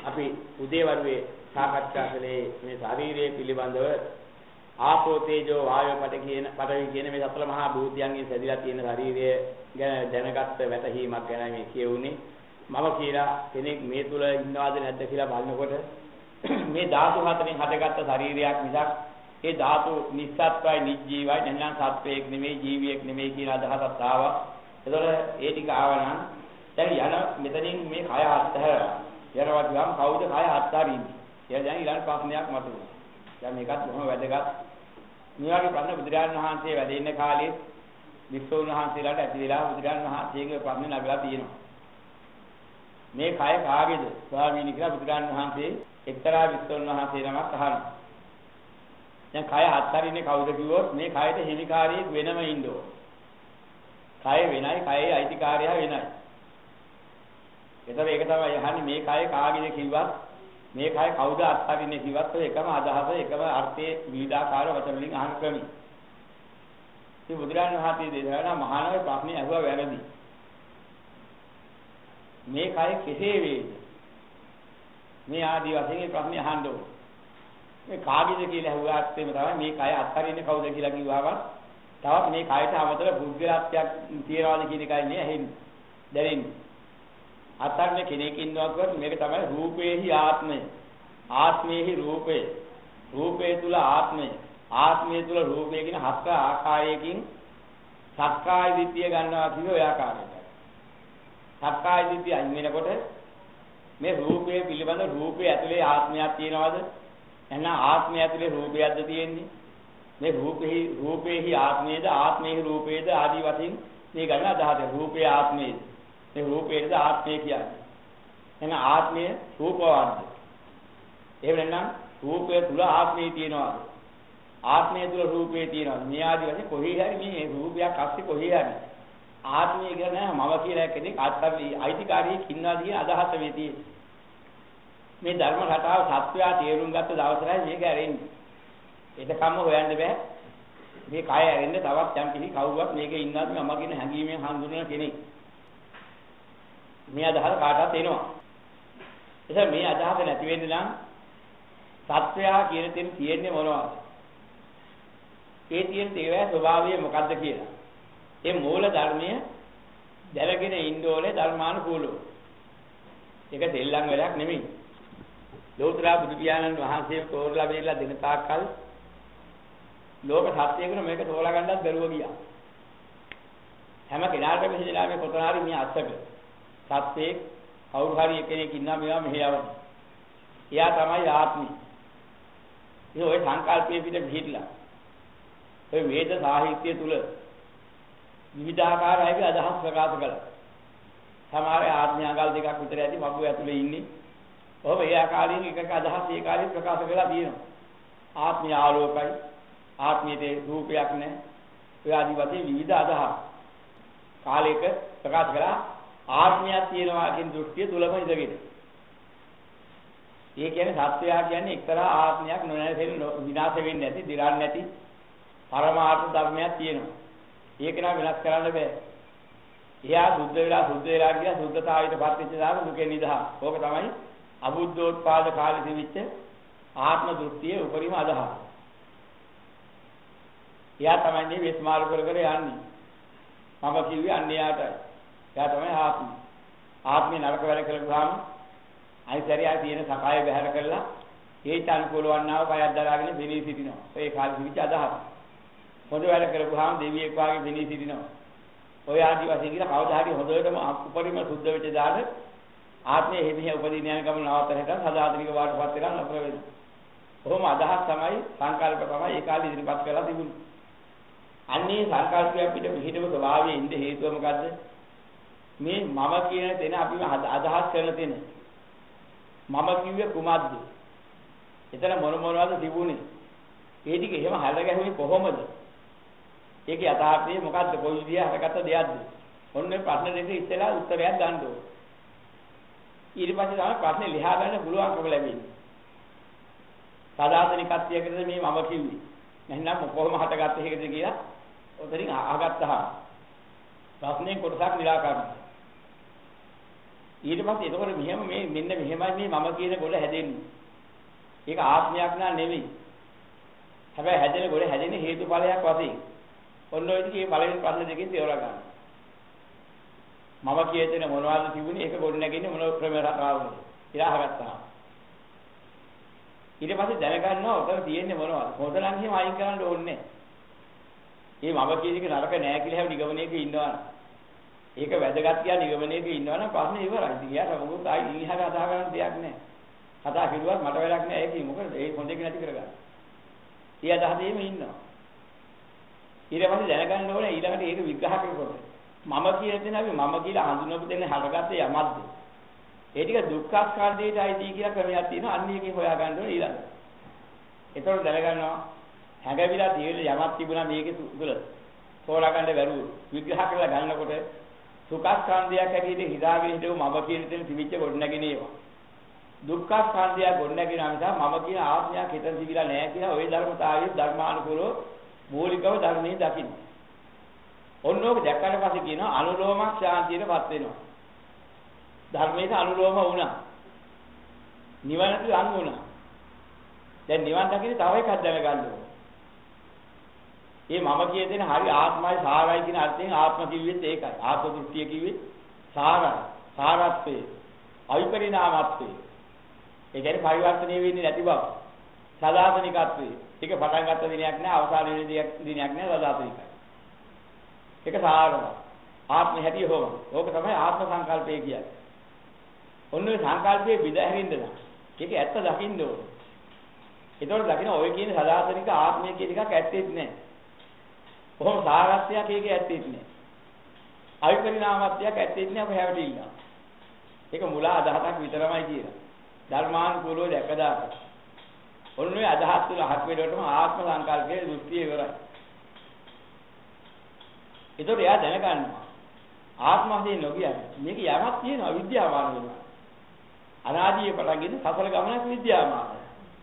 අපි උදේවරුේ සාකච්ඡා කළේ මේ ශාරීරිය පිළිබඳව ආපෝ තේජෝ වායෝ පඨවි කියන මේ සතර මහා භූතයන්ගෙන් සැදලා තියෙන ශාරීරිය ගැන දැනගත්ත වැටහීමක් ගැන මේ කියුනේ. මම කියලා කෙනෙක් මේ තුල ඉන්නවද නැද්ද කියලා බලනකොට මේ ධාතු හතරෙන් හටගත්ත ශරීරයක් මිසක් ඒ ධාතු නිස්සත්වයි නිජීවයි නැත්නම් සත්වයක් නෙමෙයි ජීවියෙක් නෙමෙයි කියන අදහසක් ආවා. ඒතකොට ඒ ටික ආවනම් දැන් යන මෙතනින් මේ කය අත්හැරලා යනවා කියවම කවුද කය අත්හරින්නේ? කියලා දැන් ඊළඟ ප්‍රශ්නයක් මතුවෙනවා. දැන් මේකත් බොහොම වැදගත්. මේ වගේ ප්‍රශ්න බුදුරජාණන් වහන්සේ වැඩ ඉන්න කාලේ වික්ෂුන් වහන්සේලාට ඇති වෙලා බුදුරජාණන් වහන්සේගේ ප්‍රශ්න නගලා තියෙනවා. මේ කය කාගේද? ස්වාමීනි කියලා බුදුරජාණන් වහන්සේ එක්තරා වික්ෂුන් වහන්සේ නමක් අහනවා. දැන් කය අත්හරින්නේ කවුද කිව්වොත් මේ කයට හිමිකාරියෙක් වෙනම ඉන්න ඕන. කය වෙනයි, කයේ අයිතිකාරයා වෙනයි. ඒතර ඒක තමයි අහන්නේ මේ කය කාගේද කිව්වත් මේ කය කවුද අත්හරින්නේ කිව්වත් ඔය එකම අදහස එකම අර්ථයේ විවිධාකාර වචන වලින් අහන ක්‍රමයි. ඉතින් බුදුරජාණන් වහන්සේ දේශනා මහානව ප්‍රශ්නේ අහුවා වැරදි. මේ කය කෙසේ වේද? මේ ආදී වශයෙන් මේ ප්‍රශ්නේ අහන්න ඕනේ. මේ කාගේද කියලා අහුවාත් එimhe තමයි මේ කය අත්හරින්නේ කවුද කියලා කිව්වම තවත් මේ කයට අමතර පුද්ගලත්වයක් තියනවාද කියන එකයි නේ ඇහෙන්නේ. දැනෙන්නේ. අත්හරින කෙනෙක් ඉන්නවා කියොත් මේක තමයි රූපේහි ආත්මය. ආත්මේහි රූපය. රූපේ තුල ආත්මය. ආත්මය තුල රූපය කියන හත් ආකාරයකින් සක්කාය දිට්ඨිය ගන්නවා කියන ඔය ආකාරයට. සක්කාය දිට්ඨිය අයින් වෙනකොට මේ රූපය පිළිබඳ රූපය ඇතුලේ ආත්මයක් තියනවාද? එහෙනම් ආත්මය ඇතුලේ රූපයක්ද තියෙන්නේ? මේ රූපේහි ආත්මයේද ආත්මේහි රූපයේද ආදී වශයෙන් මේ ගන්න අදහස රූපේ ආත්මයේද මේ රූපේද ආත්මය කියන්නේ. එහෙනම් ආත්මය රූපවත්ද? එහෙම නැත්නම් රූපය තුල ආත්මය තියෙනවාද? ආත්මය තුල රූපය තියෙනවාද? මේ ආදී වශයෙන් කොහේ හරි මේ රූපයක් අස්සේ කොහේ හරි ආත්මය කියන මම කියලා කෙනෙක් අයිතිකාරියෙක් ඉන්නවා කියන අදහස වෙදී මේ ධර්ම රටාව සත්‍යය තේරුම් ගත්ත දවසටයි මේක ඇරෙන්නේ. ඒකම හොයන්න බෑ. මේ කය ඇරෙන්න තවත් යම් කිසි කවුරුවත් මේකේ ඉන්නවාද මම කියන හැඟීමෙන් හඳුනන කෙනෙක්. මේ අදහස කාටවත් එනවා. එතකොට මේ අදහස නැති වෙන්න නම් සත්‍යය කියන තැන තියෙන්නේ මොනවද? ඒ තියෙන දේවයේ ස්වභාවය මොකද්ද කියලා. ඒ මූල ධර්මය දැනගෙන ඉන්න ඕනේ ධර්මානුකූලව. ඒක දෙල්ලම් වෙලක් නෙමෙයි. ලෝතර බුදු පියාණන් වහන්සේ තෝරලා බේරලා දෙන තාක්කල් ලෝක සත්‍යයකට මේක තෝරලා ගන්නත් බැරුව ගියා. හැම කෙනාටම හිතලා මේ කොතන හරි මේ අත්‍යක සත්‍යයේ කවුරු හරි කෙනෙක් ඉන්නා මේවා මෙහෙ යවන. එයා තමයි ආත්මය. ඒ ඔය සංකල්පයේ පිට පිළිහිట్లా. ඔය වේද සාහිත්‍ය තුල විවිධාකාරයි අදහස් ප්‍රකාශ කළා. සමහර ආත්මයන්ගල් දෙකක් විතර ඇති මග්ගුව ඇතුලේ ඉන්නේ. ඔබ ඒ ආකාරයෙන් එකක අදහස් ඒ කාලේ ප්‍රකාශ කළා තියෙනවා. ආත්මය ආලෝකයි. ආත්මයේ රූපයක් නැහැ. ඔය ආදි වශයෙන් විවිධ අදහස් කාලයක ප්‍රකාශ කළා. ආත්මයක් තියෙනවා කියන දෘෂ්ටිය තුලම ඉඳගෙන. ඒ කියන්නේ සත්‍යය කියන්නේ එක්තරා ආත්මයක් නොනැසෙන විනාශ වෙන්නේ නැති, දි รา නැති පරමාර්ථ ධර්මයක් තියෙනවා. ඒක නම් වෙනස් කරන්න බෑ. එයා සුද්ධ වෙලා කියලා සුද්ධතාවයට පත් වෙච්ච දාම දුකෙන් නිදහස්. ඕක තමයි අබුද්ධෝත්පාද කාලේ තිබිච්ච ආත්ම දෘෂ්ටියේ උපරිම අදහස. එයා තමයි මේ විස්මාර කර යන්නේ. මම කිව්වේ අන්‍යයාටයි. එයා තමයි ආත්මය. ආත්මේ නරක වැඩ කළාම අයිතරියා තියෙන සකාය බැහැර කරලා ඒට අනුකූල වන්නාව කයක් දරාගෙන බිනී සිටිනවා. ඔය කාලේ තිබිච්ච අදහස. හොඳ වැඩ කරපුවාම දෙවියෙක් වාගේ බිනී සිටිනවා. ඔය ආදි වශයෙන් කියලා කවදා හරි හොඳටම උපරිම සුද්ධ වෙච්ච දාන ආත්මයේ හිමිය උපදින යන ගමන නවත්තනට සදාතනික වාටපත් වෙලා නතර වෙනවා. කොහොම අදහස් තමයි සංකල්ප තමයි ඒ කාලේ ඉදිරිපත් කරලා තිබුණේ. අන්නේ සංකල්පය අපිට පිළිහිටව ස්වභාවයේ ඉඳ හේතුව මොකද්ද? මේ මම කියන තැන අපි අදහස් කරන තැන. මම කිව්වේ කුමක්ද? එතන මොනවද තිබුණේ? ඒ ටික එහෙම හැල ගැහුවේ කොහොමද? ඒකේ යථාර්ථය මොකද්ද? කොයි විදිහ හරගත්ත දෙයක්ද? ඔන්න ප්‍රශ්න දෙක ඉස්සෙල්ලා උත්තරයක් ගන්න ඕනේ. ඊට පස්සේ තමයි ප්‍රශ්නේ ලියා ගන්න පුළුවන්කම ලැබෙන්නේ. සදාතනිකත්වයකද මේ මම කිව්වේ. නැත්නම් කොහොම හටගත්තේ ඒකද කියලා ඔතනින් අහගත්තාම ප්‍රශ්නේ කොටසක් निराකරණය. ඊට පස්සේ එතකොට මෙහෙම මේ මෙන්න මෙහෙමයි මේ මම කියන ගොඩ හැදෙන්නේ. ඒක ආත්මයක් නා නෙවෙයි. හැබැයි හැදෙන ගොඩ හැදෙන්නේ හේතුඵලයක් වශයෙන්. ඔන්න ඔය ඉතින් මේ පළවෙනි ප්‍රශ්න දෙකෙන් තේරුම් ගන්න. මම කියතේ මොනවද තිබුණේ ඒක ගොඩ නැගෙන්නේ මොන ක්‍රමයකට කියලා අහගත්තා. ඊට පස්සේ දැනගන්නවා උතන තියෙන්නේ මොනවද? හොදලන් එහෙම අයින් කරන්න ඕනේ නැහැ. මේ මම කියන එක නරක නෑ කියලා හැම නිගමනයක ඉන්නවනම් ඒක වැදගත් කියලා නිගමනයක ඉන්නවනම් ප්‍රශ්නේ ඉවරයි. ඉතින් යාට මොකද ආයි ඉහළ කතා කරන්න දෙයක් නෑ. කතා කිව්වත් මට වැඩක් නෑ ඒකයි මොකද ඒ හොඳ එක නැති කරගන්න. ඊය අදහසෙම ඉන්නවා. ඊට පස්සේ දැනගන්න ඕනේ ඊළඟට ඒක විග්‍රහ කරනකොට මම කියන දේ අපි මම කියලා හඳුනපු දෙන්නේ හටගත්තේ යමක්ද? ඒ ටික දුක්ඛ ස්කන්ධයට අයිති කියලා ක්‍රමයක් තියෙනවා. අන්න එකෙන් හොයා ගන්න ඕනේ ඊළඟට. ඒතකොට දැනගන්නවා හැඟවිලා තියෙන යමක් තිබුණා මේකේ තුල තෝරා ගන්න බැරුව විග්‍රහ කරලා ගන්නකොට සුඛස්කන්ධයක් ඇටියට හිතාගෙන හිටව මම කියන දේ තිබිච්ච කොට නැගෙන ඒවා. දුක්ඛ ස්කන්ධය කොට නැගෙන නිසා මම කියන ආත්මයක් හිතන් තිබිලා නැහැ කියලා ওই ධර්මතාවයේ ධර්මානුකූලව මූලිකව ධර්මයේ දකින්න. ඔන්නෝක දැක්කට පස්සේ කියනවා අනුලෝම ශාන්තියටපත් වෙනවා. ධර්මයට අනුලෝම වුණා. නිවනට අනු වුණා. දැන් නිවන් දකින්න තව එකක් දැනගන්න ඕනේ. මේ මම කිය දෙන හරි ආත්මයි සාරයි කියන අර්ථයෙන් ආත්ම කිව්වෙත් ඒකයි. ආත්ම දෘෂ්ටිය කිව්වෙත් සාරයි. සාරත්වේ අවිපරිණාමත්වේ. ඒ කියන්නේ පරිවර්තනය වෙන්නේ නැති බව. සදාතනිකත්වේ. ඒක පටන් ගත්ත දිනයක් නෑ අවසාන වෙන දිනයක් නෑ සදාතනිකයි. ඒක සාරම. ආත්ම හැටි හොම. ඕක තමයි ආත්ම සංකල්පය කියන්නේ. ඔන්න ඔය සංකල්පයේ විදහැරින්න නම් ඒක ඇත්ත දකින්න ඕනේ. ඒතකොට දකින්න ඔය කියන සදාතනික ආත්මය කියන එකක් ඇත්තෙත් නෑ. කොහොම සාරත්වයක් ඒකේ ඇත්තෙත් නෑ. අවිපරිණාමත්වයක් ඇත්තෙත් නෑ ඔබ හැවටිලා. ඒක මුලා අදහසක් විතරමයි කියලා. ධර්මානුකූලව දැකදාක. ඔන්න ඔය අදහස් තුල හත් වෙලටම ආත්ම සංකල්පයේ දෘෂ්ටිය ඉවරයි. ඒතකොට එයා දැනගන්නවා ආත්ම වශයෙන් නොකියන්නේ මේක යමක් තියෙනවා විද්‍යාමාන වෙනවා. අනාදීය පටන්ගෙන සසල ගමනක් විද්‍යාමානයි.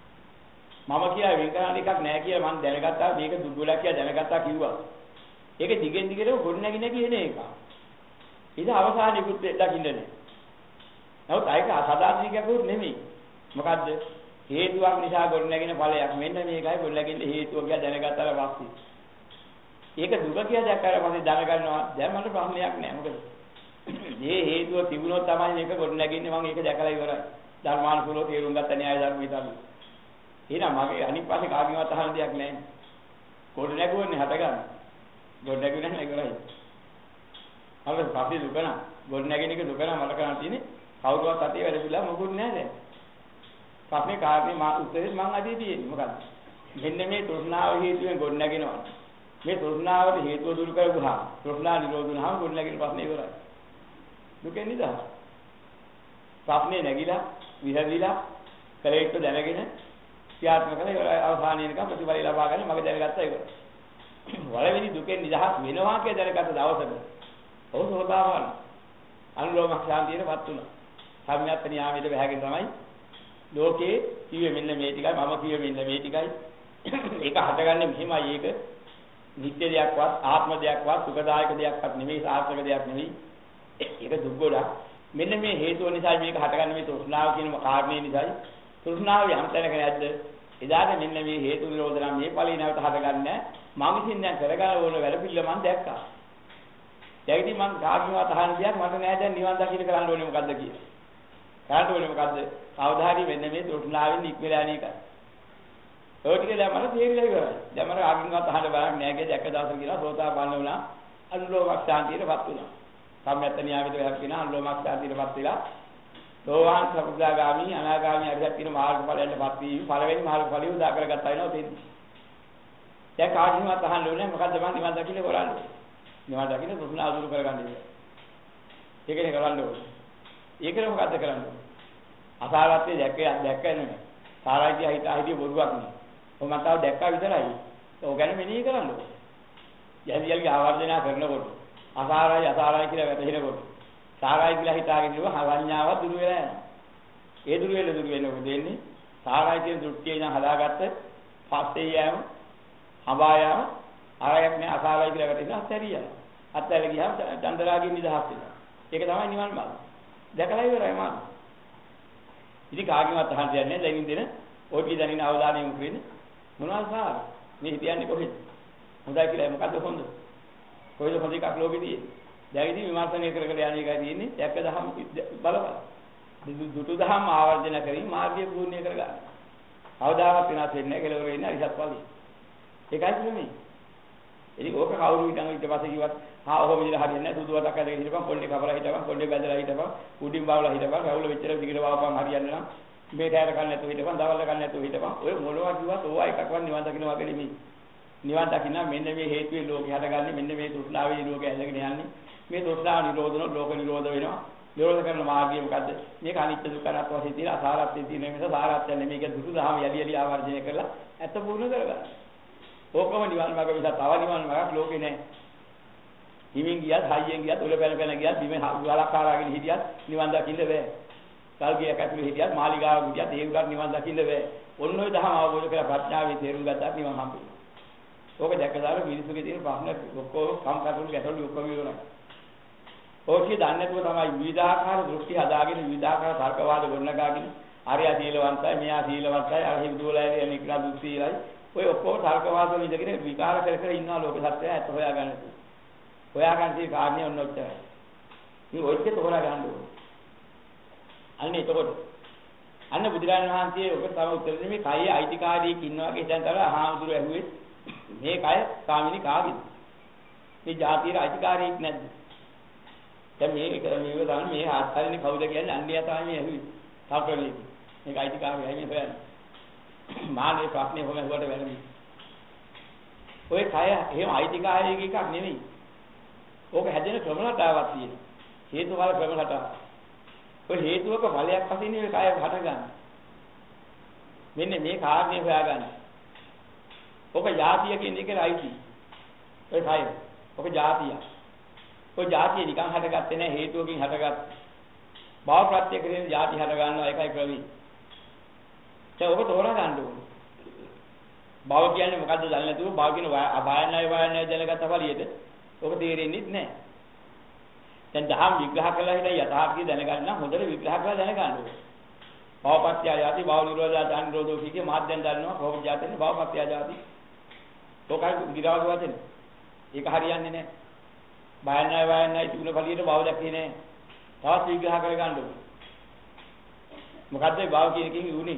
මම කියලා වෙන කරන්න එකක් නැහැ කියලා මම දැනගත්තා මේක දුර්වලක් කියලා දැනගත්තා කිව්වා. ඒක දිගෙන් දිගටම ගොඩනැගින කියන එක. ඉත අවසානෙකුත් දකින්න නෑ. නමුත් ඒක සදාතනිකකුත් නෙමෙයි. මොකද්ද? හේතුවක් නිසා ගොඩනැගෙන ඵලයක්. මෙන්න මේකයි ගොඩනැගෙන්න හේතුව කියලා දැනගත්තාට පස්සේ. ඒක දුක කියලා දැක්කාට පස්සේ දැනගන්නවා දැන් මට ප්‍රශ්නයක් නෑ. මොකද මේ හේතුව තිබුණොත් තමයි මේක ගොඩනැගෙන්නේ මම ඒක දැකලා ඉවරයි. ධර්මානුකූලව තේරුම් ගත්ත න්‍යාය ධර්ම විතරයි. එහෙනම් මගේ අනිත් පාසේ කාගෙන්වත් අහන්න දෙයක් නැහැ. කොට නැගුවන්නේ හටගන්න. ගොඩ නැගුණා නෑ ඉවරයි. අපේ පස්සේ දුක නා. ගොඩ නැගෙන එක දුක නා මට කරන්න තියෙන්නේ. කවුරුවත් අතේ වැඩ පිළිලා මොකුත් නැහැ දැන්. පස්සේ කාර්යේ මා උත්තරේ මං අදී තියෙන්නේ මොකද්ද? මෙන්න මේ තෘෂ්ණාව හේතුවෙන් ගොඩ නැගෙනවා. මේ තෘෂ්ණාවට හේතුව දුරු කරගුවා. තෘෂ්ණා නිරෝධ වුණාම ගොඩ නැගෙන ප්‍රශ්නේ ඉවරයි. දුකෙන් නිදහස්. ප්‍රශ්නේ නැගිලා විසඳිලා කරේට දැනගෙන ක්‍රියාත්මක කරලා අවසානයේ නිකන් ප්‍රතිඵල ලබා ගන්න මම දැනගත්තා ඒක. වලවෙනි දුකෙන් නිදහස් වෙනවා කියලා දැනගත්ත දවසට ඔව් සෝදාපන්න අනුලෝම ශාන්තියටපත් වුණා. සම්්‍යත් න්යාමයට බැහැගෙන තමයි ලෝකේ කිව්වේ මෙන්න මේ ටිකයි මම කිව්වේ මෙන්න මේ ටිකයි. ඒක හටගන්නේ මෙහිමයි ඒක නිත්‍ය දෙයක්වත් ආත්ම දෙයක්වත් සුඛදායක දෙයක්වත් නෙමෙයි සාර්ථක දෙයක් නෙමෙයි. ඒක දුක් ගොඩක්. මෙන්න මේ හේතුව නිසා මේක හටගන්නේ මේ තෘෂ්ණාව කියන කාරණේ නිසායි. තෘෂ්ණාව යම් තැනක නැද්ද? එදාට මෙන්න මේ හේතු නිරෝධ නම් මේ ඵලී නැවත හටගන්නේ මම විසින් දැන් කරගන්න ඕන වැඩ පිළිවෙල මම දැක්කා. දැයිදී මම කාගෙන්වත් අහන්න දෙයක් මට නෑ දැන් නිවන් දකින්න කරන්න ඕනේ මොකද්ද කියලා. කරන්න ඕනේ මොකද්ද? කවදාහරි මෙන්න මේ තෘෂ්ණාවෙන් නික්මලා යන එකයි. ඔය ටික දැන් මට තේරිලා ඉවරයි. දැන් මට කාගෙන්වත් අහන්න බයක් නෑ කියලා දැක්ක දවසක කියලා සෝතාපන්න වුණා. අනුලෝමක් ශාන්තියටපත් වුණා. සම්්‍යත් න්‍යාමයට වැහකිනා අනුලෝමක් ශාන්තියටපත් වෙලා සෝවාන් සකෘදාගාමි අනාගාමි අරිහත් කියන මාර්ගඵලයන්ටපත් වී පළවෙනි මාර්ගඵලිය උදා කරගත්තා වෙනවා තේන්නේ. දැන් කාගෙන්වත් අහන්න ඕනේ මොකද්ද මම නිවන් දකින්න කරන්නේ. නිවන් දකින්න දුෂ්ණ අදුරු කරගන්න ඉන්නේ. ඒකනේ කරන්න ඕනේ. ඒකනේ මොකද්ද කරන්නේ? අසාරත්වයේ දැක්කේ නෙමෙයි. සාරයි කිය හිතිය බොරුවක් නෙමෙයි. ඔය මම තාම දැක්කා විතරයි. ඔය ගැන මෙනෙහි කරන්න ඕනේ. යල්ගේ ආවර්ජනා කරනකොට අසාරයි කියලා වැටහෙනකොට සාරයි කියලා හිතාගෙන ඉව හවඤ්ඤාව දුරු වෙලා යනවා. ඒ දුරු වෙන මොකද වෙන්නේ? සාරයි කියන දෘෂ්ටිය ඉඳන් හදාගත්ත පස්සේ යෑම, හඹා යාම, ආරයක් නෑ අසාරයි කියලා වැටෙනවා අත්හැරියා. අත්හැරලා ගියාම දන්දරාගෙන් නිදහස් වෙනවා. ඒක තමයි නිවන් මාර්ගය. දැකලා ඉවරයි මාත්. ඉතින් කාගෙවත් අහන්න දෙන්නේ නැහැ. දැනින් දෙන ඔය කී දැනින් අවධානය යොමු කරන්නේ මොනවද සාර? මේ හිතන්නේ කොහෙද? හොඳයි කියලා මොකද්ද හොඳ? කොහෙද හොඳ එකක් ලෝකෙදී? දැන් ඉතින් විමර්ශනය කර කර යන්නේ එකයි තියෙන්නේ. දැක්ක දහම් බලපන්. දුටු දහම් ආවර්ජන කරින් මාර්ගය පූර්ණ්‍ය කරගන්න. අවදාවත් වෙනස් වෙන්නේ නැහැ කෙලවර වෙන්නේ අරිසත් වගේ. ඒකයි ක්‍රමේ. ඉතින් ඕක කවුරු ඊට පස්සේ කිව්වත් ඔහොම විදිහට හරියන්නේ නැහැ. සුදු වතක් ඇදගෙන හිටපන්, පොල්ලේ කපලා හිටපන්, පොල්ලේ බැඳලා හිටපන්, උඩින් බාවලා හිටපන්, රැවුල වෙච්චර දිගට වවපන් හරියන්නේ නම් මේ ටයර කන්න නැතුව හිටපන්, දවල්ල කන්න නැතුව හිටපන්. ඔය මොනවා කිව්වත් ඕවා එකක්වත් නිවන් දකින්න වගේ නෙමෙයි. නිවන් දකින්න මෙන්න මේ හේතුවේ ලෝකේ හටගන්නේ, මෙන්න මේ තෘෂ්ණාවේ ලෝකේ ඇදගෙන යන්නේ. මේ තෘෂ්ණාව නිරෝධන ලෝක නිරෝධ වෙනවා. නිරෝධ කරන මාර්ගය මොකද්ද? මේක අනිත්‍ය දුක්ඛ අනාත්ම වශයෙන් තියෙන අසාරත්වයේ තියෙන නිසා සාරත්වය නෙමෙයි. මේක දුරු දහම යලි ආවර්ජනය කරලා ඇත්ත පූර්ණ කරගන්න. ඕකම නිවන් මාර්ග විසත් තව නිවන් මාර්ගයක් ලෝකේ නැහැ. හිමින් ගියත්, හයියෙන් ගියත්, උල පැන පැන ගියත්, බිම ගලක්කාරාගෙන හිටියත් නිවන් දකින්න බෑ. කල්ගියක් ඇතුළේ හිටියත්, මාලිගාවක හිටියත් ඒ උගත් නිවන් දකින්න බෑ. ඔන්න ඔය දහම අවබෝධ කරලා ප්‍රඥාවෙන් තේරුම් ගත්තා නිවන් හම්බෙන්නේ. ඕක දැකලා මිනිස්සුගේ තියෙන ප්‍රශ්න ඔක්කොම කම්කටොළු ගැටළු ඔක්කොම ඉවරයි. ඕකේ දන්නේ නැතුව තමයි විවිධාකාර දෘෂ්ටි හදාගෙන විවිධාකාර තර්කවාද ගොඩනගාගෙන ආර්ය සීලවන්තයි, මෙයා සීලවන්තයි, අර හිඳුවලයි නිකලා දුස්සීලයි. ඔය ඔක්කොම තර්කවාද වල ඉඳගෙන විකාර කර කර ඉන්නවා ලෝක සත්‍යය ඇත්ත හොයාගන්න. හොයාගන්න තියෙන කාරණේ ඔන්න ඔච්චරයි. මේ ඔච්චර තෝරා ගන්න ඕනේ. අන්න එතකොට අන්න බුදුරජාණන් වහන්සේ ඔක තම උත්තර දෙන්නේ මේ කයේ අයිතිකාරයෙක් ඉන්නවා කියලා දැන් තමයි අහාමුදුර ඇහුවේ මේ කය ස්වාමිනී කාගේද? මේ ජාතියේ අයිතිකාරයෙක් නැද්ද? දැන් මේක තමයි මේ ආස්තරිනේ කවුද කියන්නේ අන්‍යය තමයි මේ ඇහුවේ. තාප්‍රලී. මේක අයිතිකාරයයි මේ හොයන්නේ. මානේ ප්‍රශ්නේ හොම හුවට වැරදි. ඔය කය එහෙම අයිතිකාරයෙක් එකක් නෙමෙයි. ඕක හැදෙන ක්‍රමලතාවක් තියෙනවා. හේතුඵල ක්‍රමලතාවක්. ඔය හේතුවක ඵලයක් වශයෙන් මේ කය හටගන්නේ. මෙන්න මේ කාරණේ හොයාගන්න. ඔක જાතිය කියන එකේ රයිටි. ඔය කය. ඔක જાතිය. ඔය જાතිය නිකන් හටගත්තේ නැහැ හේතුවකින් හටගත්තේ. භව ප්‍රත්‍ය කරගෙන જાති හට ගන්නවා ඒකයි ක්‍රමී. දැන් ඔබ තෝරා ගන්න ඕනේ. භව කියන්නේ මොකද්ද දන්නේ නැතුව භව කියන අභායනයි දැනගත්ත ඵලියද ඔබ තේරෙන්නේ නැහැ. දැන් දහම් විග්‍රහ කළා හිටිය යථාර්ථය දැනගන්න නම් හොඳට විග්‍රහ කරලා දැනගන්න ඕනේ. භවපත්‍ය ආදී භව නිරෝධය දාන නිරෝධෝ කියේ මාධ්‍යයෙන් දන්නවා කොහොමද જાතෙන්නේ භවපත්‍ය ආදී. ඔකයි ගිරාව වදින. ඒක හරියන්නේ නැහැ. භායනයි තුන ඵලියට භව දැක්කේ නැහැ. තවත් විග්‍රහ කරගන්න ඕනේ. මොකද්ද භව කියන එකකින් යුනේ?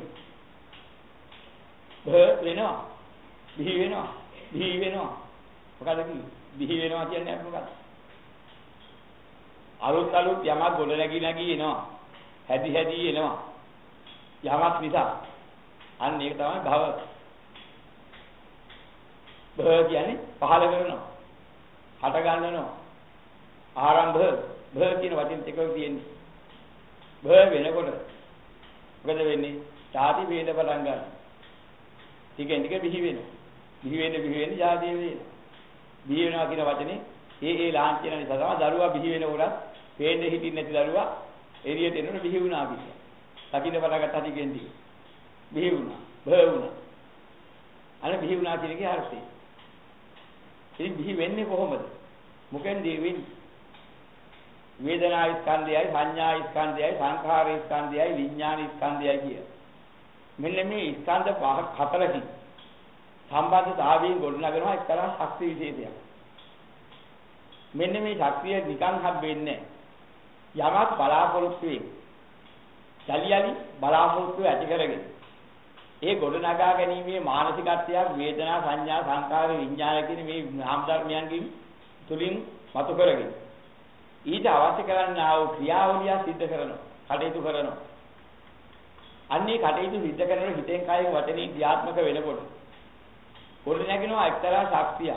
වෙනවා. බිහි වෙනවා. බිහි වෙනවා. මොකද්ද කියන්නේ? බිහි වෙනවා කියන්නේ මොකක්ද? අලුත් යමක් ගොඩ නැගී එනවා. හැදි එනවා. යමක් නිසා. අන්න ඒක තමයි භව. භව කියන්නේ පහළ කරනවා. හට ගන්නනවා. ආරම්භ භව කියන වචන දෙකක් තියෙන්නේ. භව වෙනකොට මොකද වෙන්නේ? ඡාති වේද පටන් ගන්නවා. ටිකෙන් ටික බිහි වෙනවා. බිහි වෙන්නේ ඡාතිය වෙනවා. බිහි වෙනවා කියන වචනේ ඒ ලාංඡන නිසා තමයි දරුවා බිහි වෙනකොට පේන්නේ හිටින්නේ නැති දරුවා එළියට එනකොට බිහි වුණා කියන්නේ. දකින්න පටන් ගත්තා ටිකෙන් ටික. බිහි වුණා. භව වුණා. අර බිහි වුණා කියන එකේ අර්ථය. ඉතින් බිහි වෙන්නේ කොහොමද? මොකෙන්ද වෙන්නේ? වේදනා ස්කන්ධයයි සංඥා ස්කන්ධයයි සංඛාර ස්කන්ධයයි විඥාන ස්කන්ධයයි කිය. මෙන්න මේ ස්කන්ධ හතරකින් සම්බන්ධතාවයෙන් ගොඩනගනවා එක්තරා ශක්ති විශේෂයක්. මෙන්න මේ ශක්තිය නිකන් හම්බෙන්නේ යමක් බලාපොරොත්තු වෙයි. යලි බලාපොරොත්තු ඇති කරගෙන ඒ ගොඩනගා ගැනීමේ මානසිකත්වය වේදනා සංඥා සංඛාර විඥාන කියන මේ නාම ධර්මයන්ගෙන් තුලින් මතු කරගෙන ඊට අවශ්‍ය කරන්නා වූ ක්‍රියාවලිය සිද්ධ කරනවා කටයුතු කරනවා අන්නේ කටයුතු සිද්ධ කරනකොට හිතෙන් කයෙන් වචනේ ක්‍රියාත්මක වෙනකොට පොළ නැගිනවා එක්තරා ශක්තියක්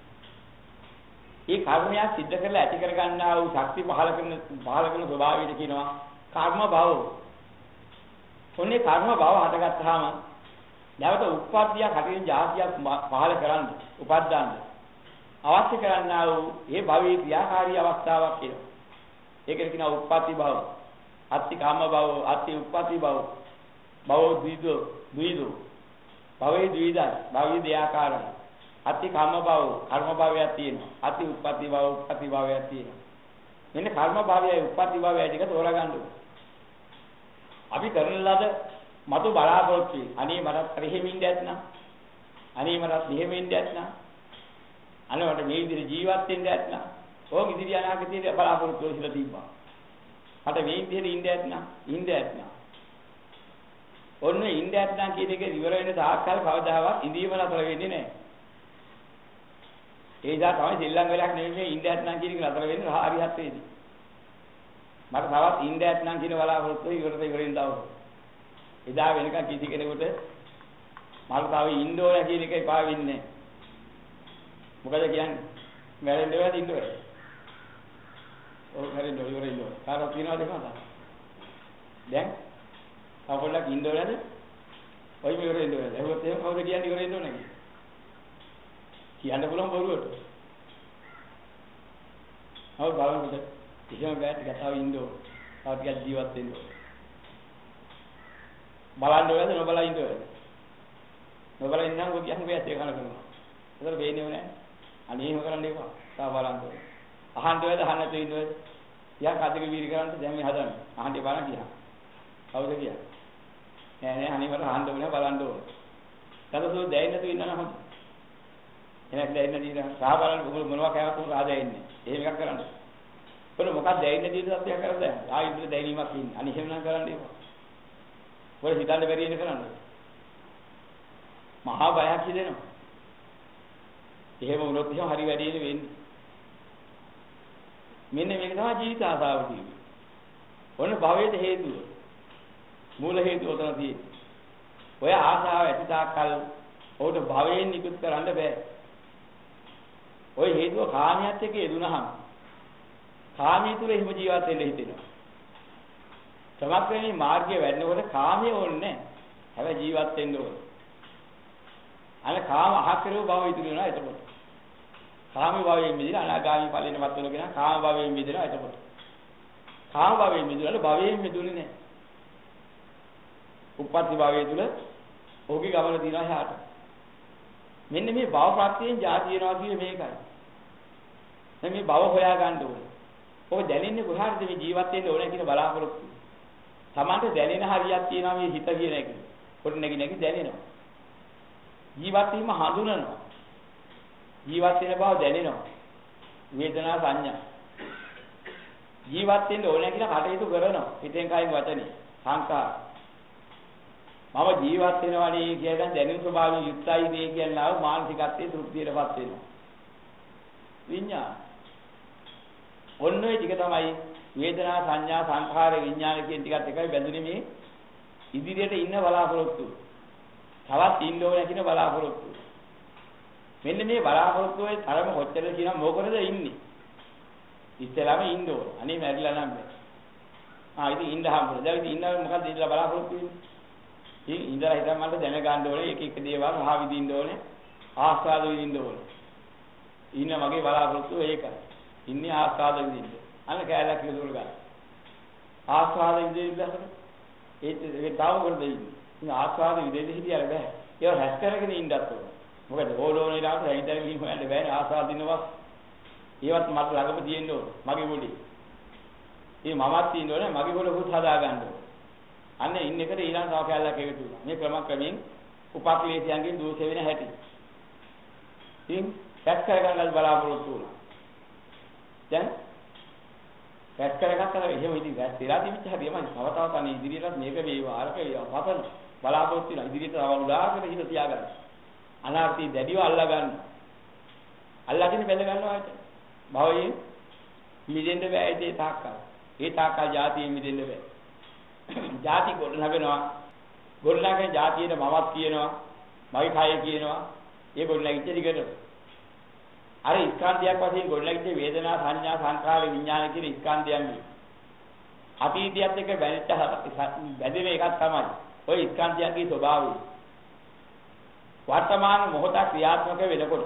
ඒ කර්මය සිද්ධ කරලා ඇති කරගන්නා වූ ශක්ති පහල කරන ස්වභාවයට කියනවා කර්ම භව. ඔන්නේ කර්ම භව හටගත්තාම නැවත උත්පත්තිය කටින් ජාතියක් පහල කරන්න උපද්දන්න අවශ්‍ය කරන්නා වූ මේ භවයේ ක්‍රියාකාරී අවස්ථාවක් කියනවා. ඒකට කියනවා උත්පත්ති භව. අත්ති කාම භව, අත්ති උත්පත්ති භව. භව ද්විදෝ. භවයේ ද්විදයි. භවයේ දෙආකාරයි. අත්ති කාම භව, කර්ම භවයක් තියෙනවා. අත්ති උත්පත්ති භව, උත්පත්ති භවයක් තියෙනවා. මෙන්න කර්ම භාවයයි උපපති භාවයයි ටික තෝරා ගන්න ඕනේ. අපි කරන ලද මතු බලාපොරොත්තු අනේ මටත් පරිහෙමින් දැත්නම් අනේ මටත් මෙහෙමින් දැත්නම් අනේ මට මේ විදිහට ජීවත් වෙන්න දැත්නම් ඕක ඉදිරි අනාගතයේ බලාපොරොත්තු වෙලා තිබ්බා. මට මේ විදිහට ඉන්න දැත්නම් ඔන්න ඉන්න දැත්නම් කියන එක ඉවර වෙන තාක්කල් කවදාවත් ඉඳීම නතර වෙන්නේ නැහැ. ඒ නිසා තමයි සෙල්ලම් වෙලක් නෙමෙයි ඉන්න දැත්නම් කියන එක නතර වෙන්නේ හරියට වෙන්නේ. මට තවත් ඉන්න දැත්නම් කියන බලාපොරොත්තු ඉවරෙන් දාවෝ. එදා වෙනකන් කිසි කෙනෙකුට මට තව ඉන්න ඕන කියන එක එපා වෙන්නේ නැහැ. මොකද කියන්නේ? මැරෙන්න වෙලාද ඉන්න ඕන. ඔව් මැරෙන්න ඉවරෙන්න ඕන. කාටවත් තියනවද එහෙම තමයි. දැන් අපොල්ලක් ඉන්න ඕනද? ඔය ඉවරෙන්න ඕනද? එහෙමත් එහෙම කවුද කියන්නේ ඉවරෙන්න ඕන කියලා? කියන්න පුළුවන් බොරුවට. අවු බලන්නකෝ. කිසිම බෑට් ගතාව ඉන්න ඕන. තව ටිකක් ජීවත් වෙන්න ඕන. බලන්න ඕනද නොබලා ඉන්න ඕනද? නොබලා ඉන්නම් ඔය කියන්නේ බෑත් ඒක කරනවා. ඒතර වෙන්නේ නැහැ. අනේ එහෙම කරන්න එපා. තා බලන්න ඕන. අහන්න ඕනද අහන්න නැතුව ඉන්න ඕනද? ටිකක් අධික වීර්ය කරන්න දැන් මේ හදන්නේ. අහන්න එපා නම් කියන්න. කවුද කියන්නේ? නෑ අනේ මට අහන්න ඕනේ බලන්න ඕනේ. තවසෝ දැයින් නැතුව ඉන්න නම් හොඳ. එනක් දැයින් නැතිද? සහ බලන්න මොනවා කෑවත් උන් රාජා ඉන්නේ. එහෙම එකක් කරන්න. කොහොම මොකක්ද දැයින් නැතිද සත්‍යයක් කරද්ද? ආයෙත් දැයිනීමක් ඉන්නේ. අනේ එහෙම නම් කරන්න එපා. ඔය හිතන්න බැරි ඉන්න කරන්නේ. මහා බයක් හිතෙනවා. එහෙම වුණොත් එහෙම හරි වැඩි වෙන්නේ. මෙන්න මේක තමයි ජීවිත ආසාව කියන්නේ. ඔන්න භවයේ හේතුව. මූල හේතුව උතන තියෙන්නේ. ඔය ආසාව ඇති තාක්කල් ඔහුට භවයෙන් නිකුත් කරන්න බෑ. ඔය හේතුව කාමයට එක්ක යෙදුනහම කාමයේ තුල එහෙම ජීවත් වෙන්න හිතෙනවා. සමග්‍රමී මාර්ගයේ වැඩනකොට කාමයේ ඕනේ නැහැ. හැබැයි ජීවත් වෙන්න ඕනේ. අර කාම අහකරව භව ඉදිරි වෙනවා එතකොට. කාම භවයෙන් මිදලා අනාගාමී ඵලෙනපත් වෙනගෙන කාම භවයෙන් මිදෙනවා එතකොට. කාම භවයෙන් මිදලා භවයෙන් මිදුනේ නැහැ. උපපති භවයේ තුල ඔහුගේ ගමන දිනවා එහාට. මෙන්න මේ භව ප්‍රත්‍යයෙන් ಜಾති වෙනවා කියන්නේ මේකයි. දැන් මේ භව හොයා ගන්න ඕනේ. ඔය දැනෙන්නේ කොහාටද මේ ජීවත් වෙන්න ඕනේ කියන බලාපොරොත්තු. Tamante දැනෙන හරියක් තියෙනවා මේ හිත කියන එක. කොට නැගි දැනෙනවා. ජීවත් වීම හඳුනනවා. ජීවත් වෙන බව දැනෙනවා. වේදනා සංඥා. ජීවත් වෙන්න ඕනේ කියලා කටයුතු කරනවා. හිතෙන් කයින් වචනේ සංකාර. මම ජීවත් වෙනවානේ කියලා දැනුම් ස්වභාවයෙන් යුක්තයි නේ කියනවා මානසිකත්වයේ තෘප්තියටපත් වෙනවා. විඤ්ඤාණ. ඔන්න ඔය ටික තමයි වේදනා සංඥා සංඛාර විඥාන කියන ටිකත් එකයි බැඳුනේ මේ ඉදිරියට ඉන්න බලාපොරොත්තු. තවත් ඉන්න ඕන කියන බලාපොරොත්තු. මෙන්න මේ බලාපොරොත්තු වල තරම කොච්චරද කියනවා මොකටද ඉන්නේ? ඉස්සෙල්ලාම ඉන්න ඕන. අනේ මැරිලා නම් බෑ. ඉතින් ඉන්න හම්බුනේ. දැන් ඉතින් ඉන්නව මොකද්ද ඉඳලා බලාපොරොත්තු වෙන්නේ? ඉතින් ඉඳලා හිතන්න මට දැනගන්න ඕනේ එක එක දේවල් මහා විඳින්න ඕනේ. ආස්වාද විඳින්න ඕනේ. ඉන්න මගේ බලාපොරොත්තු ඒකයි. ඉන්නේ ආස්වාද විඳින්න. අන්න කැලක් විදුර ගන්න. ආස්වාද විඳින්න ඒත් ඒ තාව කරද ඉන්නේ. ඉතින් ආස්වාද විඳින්න හිටියර බෑ. ඒක රැස් කරගෙන ඉන්නත් ඕන. මොකද ඕලෝනේ ලාට හිතගෙන ගිහින් හොයන්න බෑනේ ආස්වාද දිනවත්. ඒවත් මට ළඟම තියෙන්න ඕන. මගේ පොඩි. ඉතින් මමත් තියෙන්න ඕනේ මගේ පොඩකුත් හදා ගන්න ඕන. අන්න ඉන්න එකට ඊළඟ තව කැලක් එකතු වෙනවා. මේ ක්‍රමයෙන් උපක්ලේශයන්ගෙන් දෝෂ වෙන හැටි. ඉතින් රැස් කරගන්න බලාපොරොත්තු වුණා. දැන් රැස් කරගත්තා එහෙම ඉතින් රැස් වෙලා තිබිච්ච හැටිම තව තවත් අනේ ඉදිරියටත් මේක වේවා අරක වේවා පතන බලාපොරොත්තු වෙන ඉදිරියට තව උදාකට හිත තියාගන්න. අනාර්ථي දැඩිව අල්ලා ගන්න. අල්ලාගෙන බැඳ ගන්නවා හිත. භවයෙන් මිදෙන්න බෑ ඒ තාක්කල්. ඒ තාක්කල් જાතියෙන් මිදෙන්න බෑ. ಜಾති ගොඩනගනවා. ගොඩනගන ಜಾතියට මමත් කියනවා. මගේ කය කියනවා. ඒ ගොඩනගිච්ච දිගට. අර ස්කන්ධයක් වශයෙන් ගොඩනගිච්ච වේදනා සංඥා සංකාර විඥාන කියන ස්කන්ධයන්ගේ අතීතයත් එක්ක බැඳෙන එකක් තමයි. ওই ස්කන්ධයන්ගේ ස්වභාවය. වර්තමාන මොහොත ක්‍රියාත්මක වෙනකොට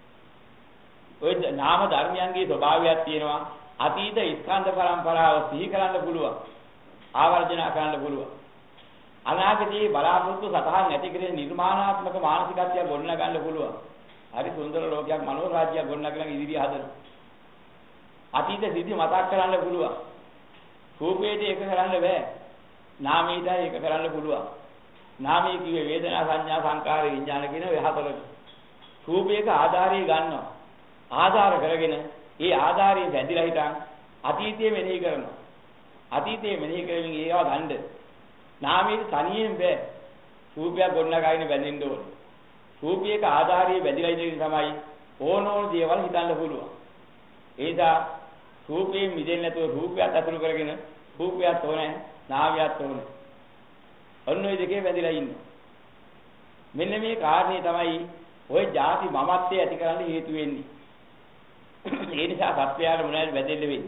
ওই නාම ධර්මයන්ගේ ස්වභාවයක් තියෙනවා. අතීත ස්කන්ධ පරම්පරාව සිහි කරන්න පුළුවන්. ආවර්ජන කරන්න පුළුවන්. අනාගතයේ බලාපොරොත්තු සතහන් ඇති කරගෙන නිර්මාණාත්මක මානසිකත්වය ගොඩනගන්න පුළුවන්. හරි සුන්දර ලෝකයක් මනෝ රාජ්‍යයක් ගොඩනගලා ඉදිරිය හදනවා. අතීත සිද්ධි මතක් කරන්න පුළුවන්. රූපේට ඒක කරන්න බෑ. නාමයට ඒක කරන්න පුළුවන්. නාමයේ කිව්වේ වේදනා සංඥා සංකාර විඥාන කියන ඒ හතරක. රූපයක ආධාරය ගන්නවා. ආධාර කරගෙන ඒ ආධාරයෙන් බැඳිලා හිටන් අතීතයේ මෙනෙහි කරනවා. අතීතයේ මෙනෙහි කරමින් ඒවා ගන්න. නාමයේ තනියෙන් බෑ. රූපයක් ගොඩනගාගෙන බැඳෙන්න ඕනේ. රූපයක ආධාරයේ බැඳිලා ඉඳගෙන තමයි ඕනෝන දේවල් හිතන්න පුළුවන්. ඒදා රූපයෙන් මිදෙන්නේ නැතුව රූපයත් අතුරු කරගෙන රූපයත් ඕනේ නාමයත් ඕනේ. ඔන්න ඔය දෙකේ බැඳිලා ඉන්නවා. මෙන්න මේ කාරණේ තමයි ওই ಜಾති මමත්වයේ ඇති කරන්න හේතු වෙන්නේ. ඒ නිසා සත්‍යයල මොනවද බැඳෙන්න වෙන්නේ?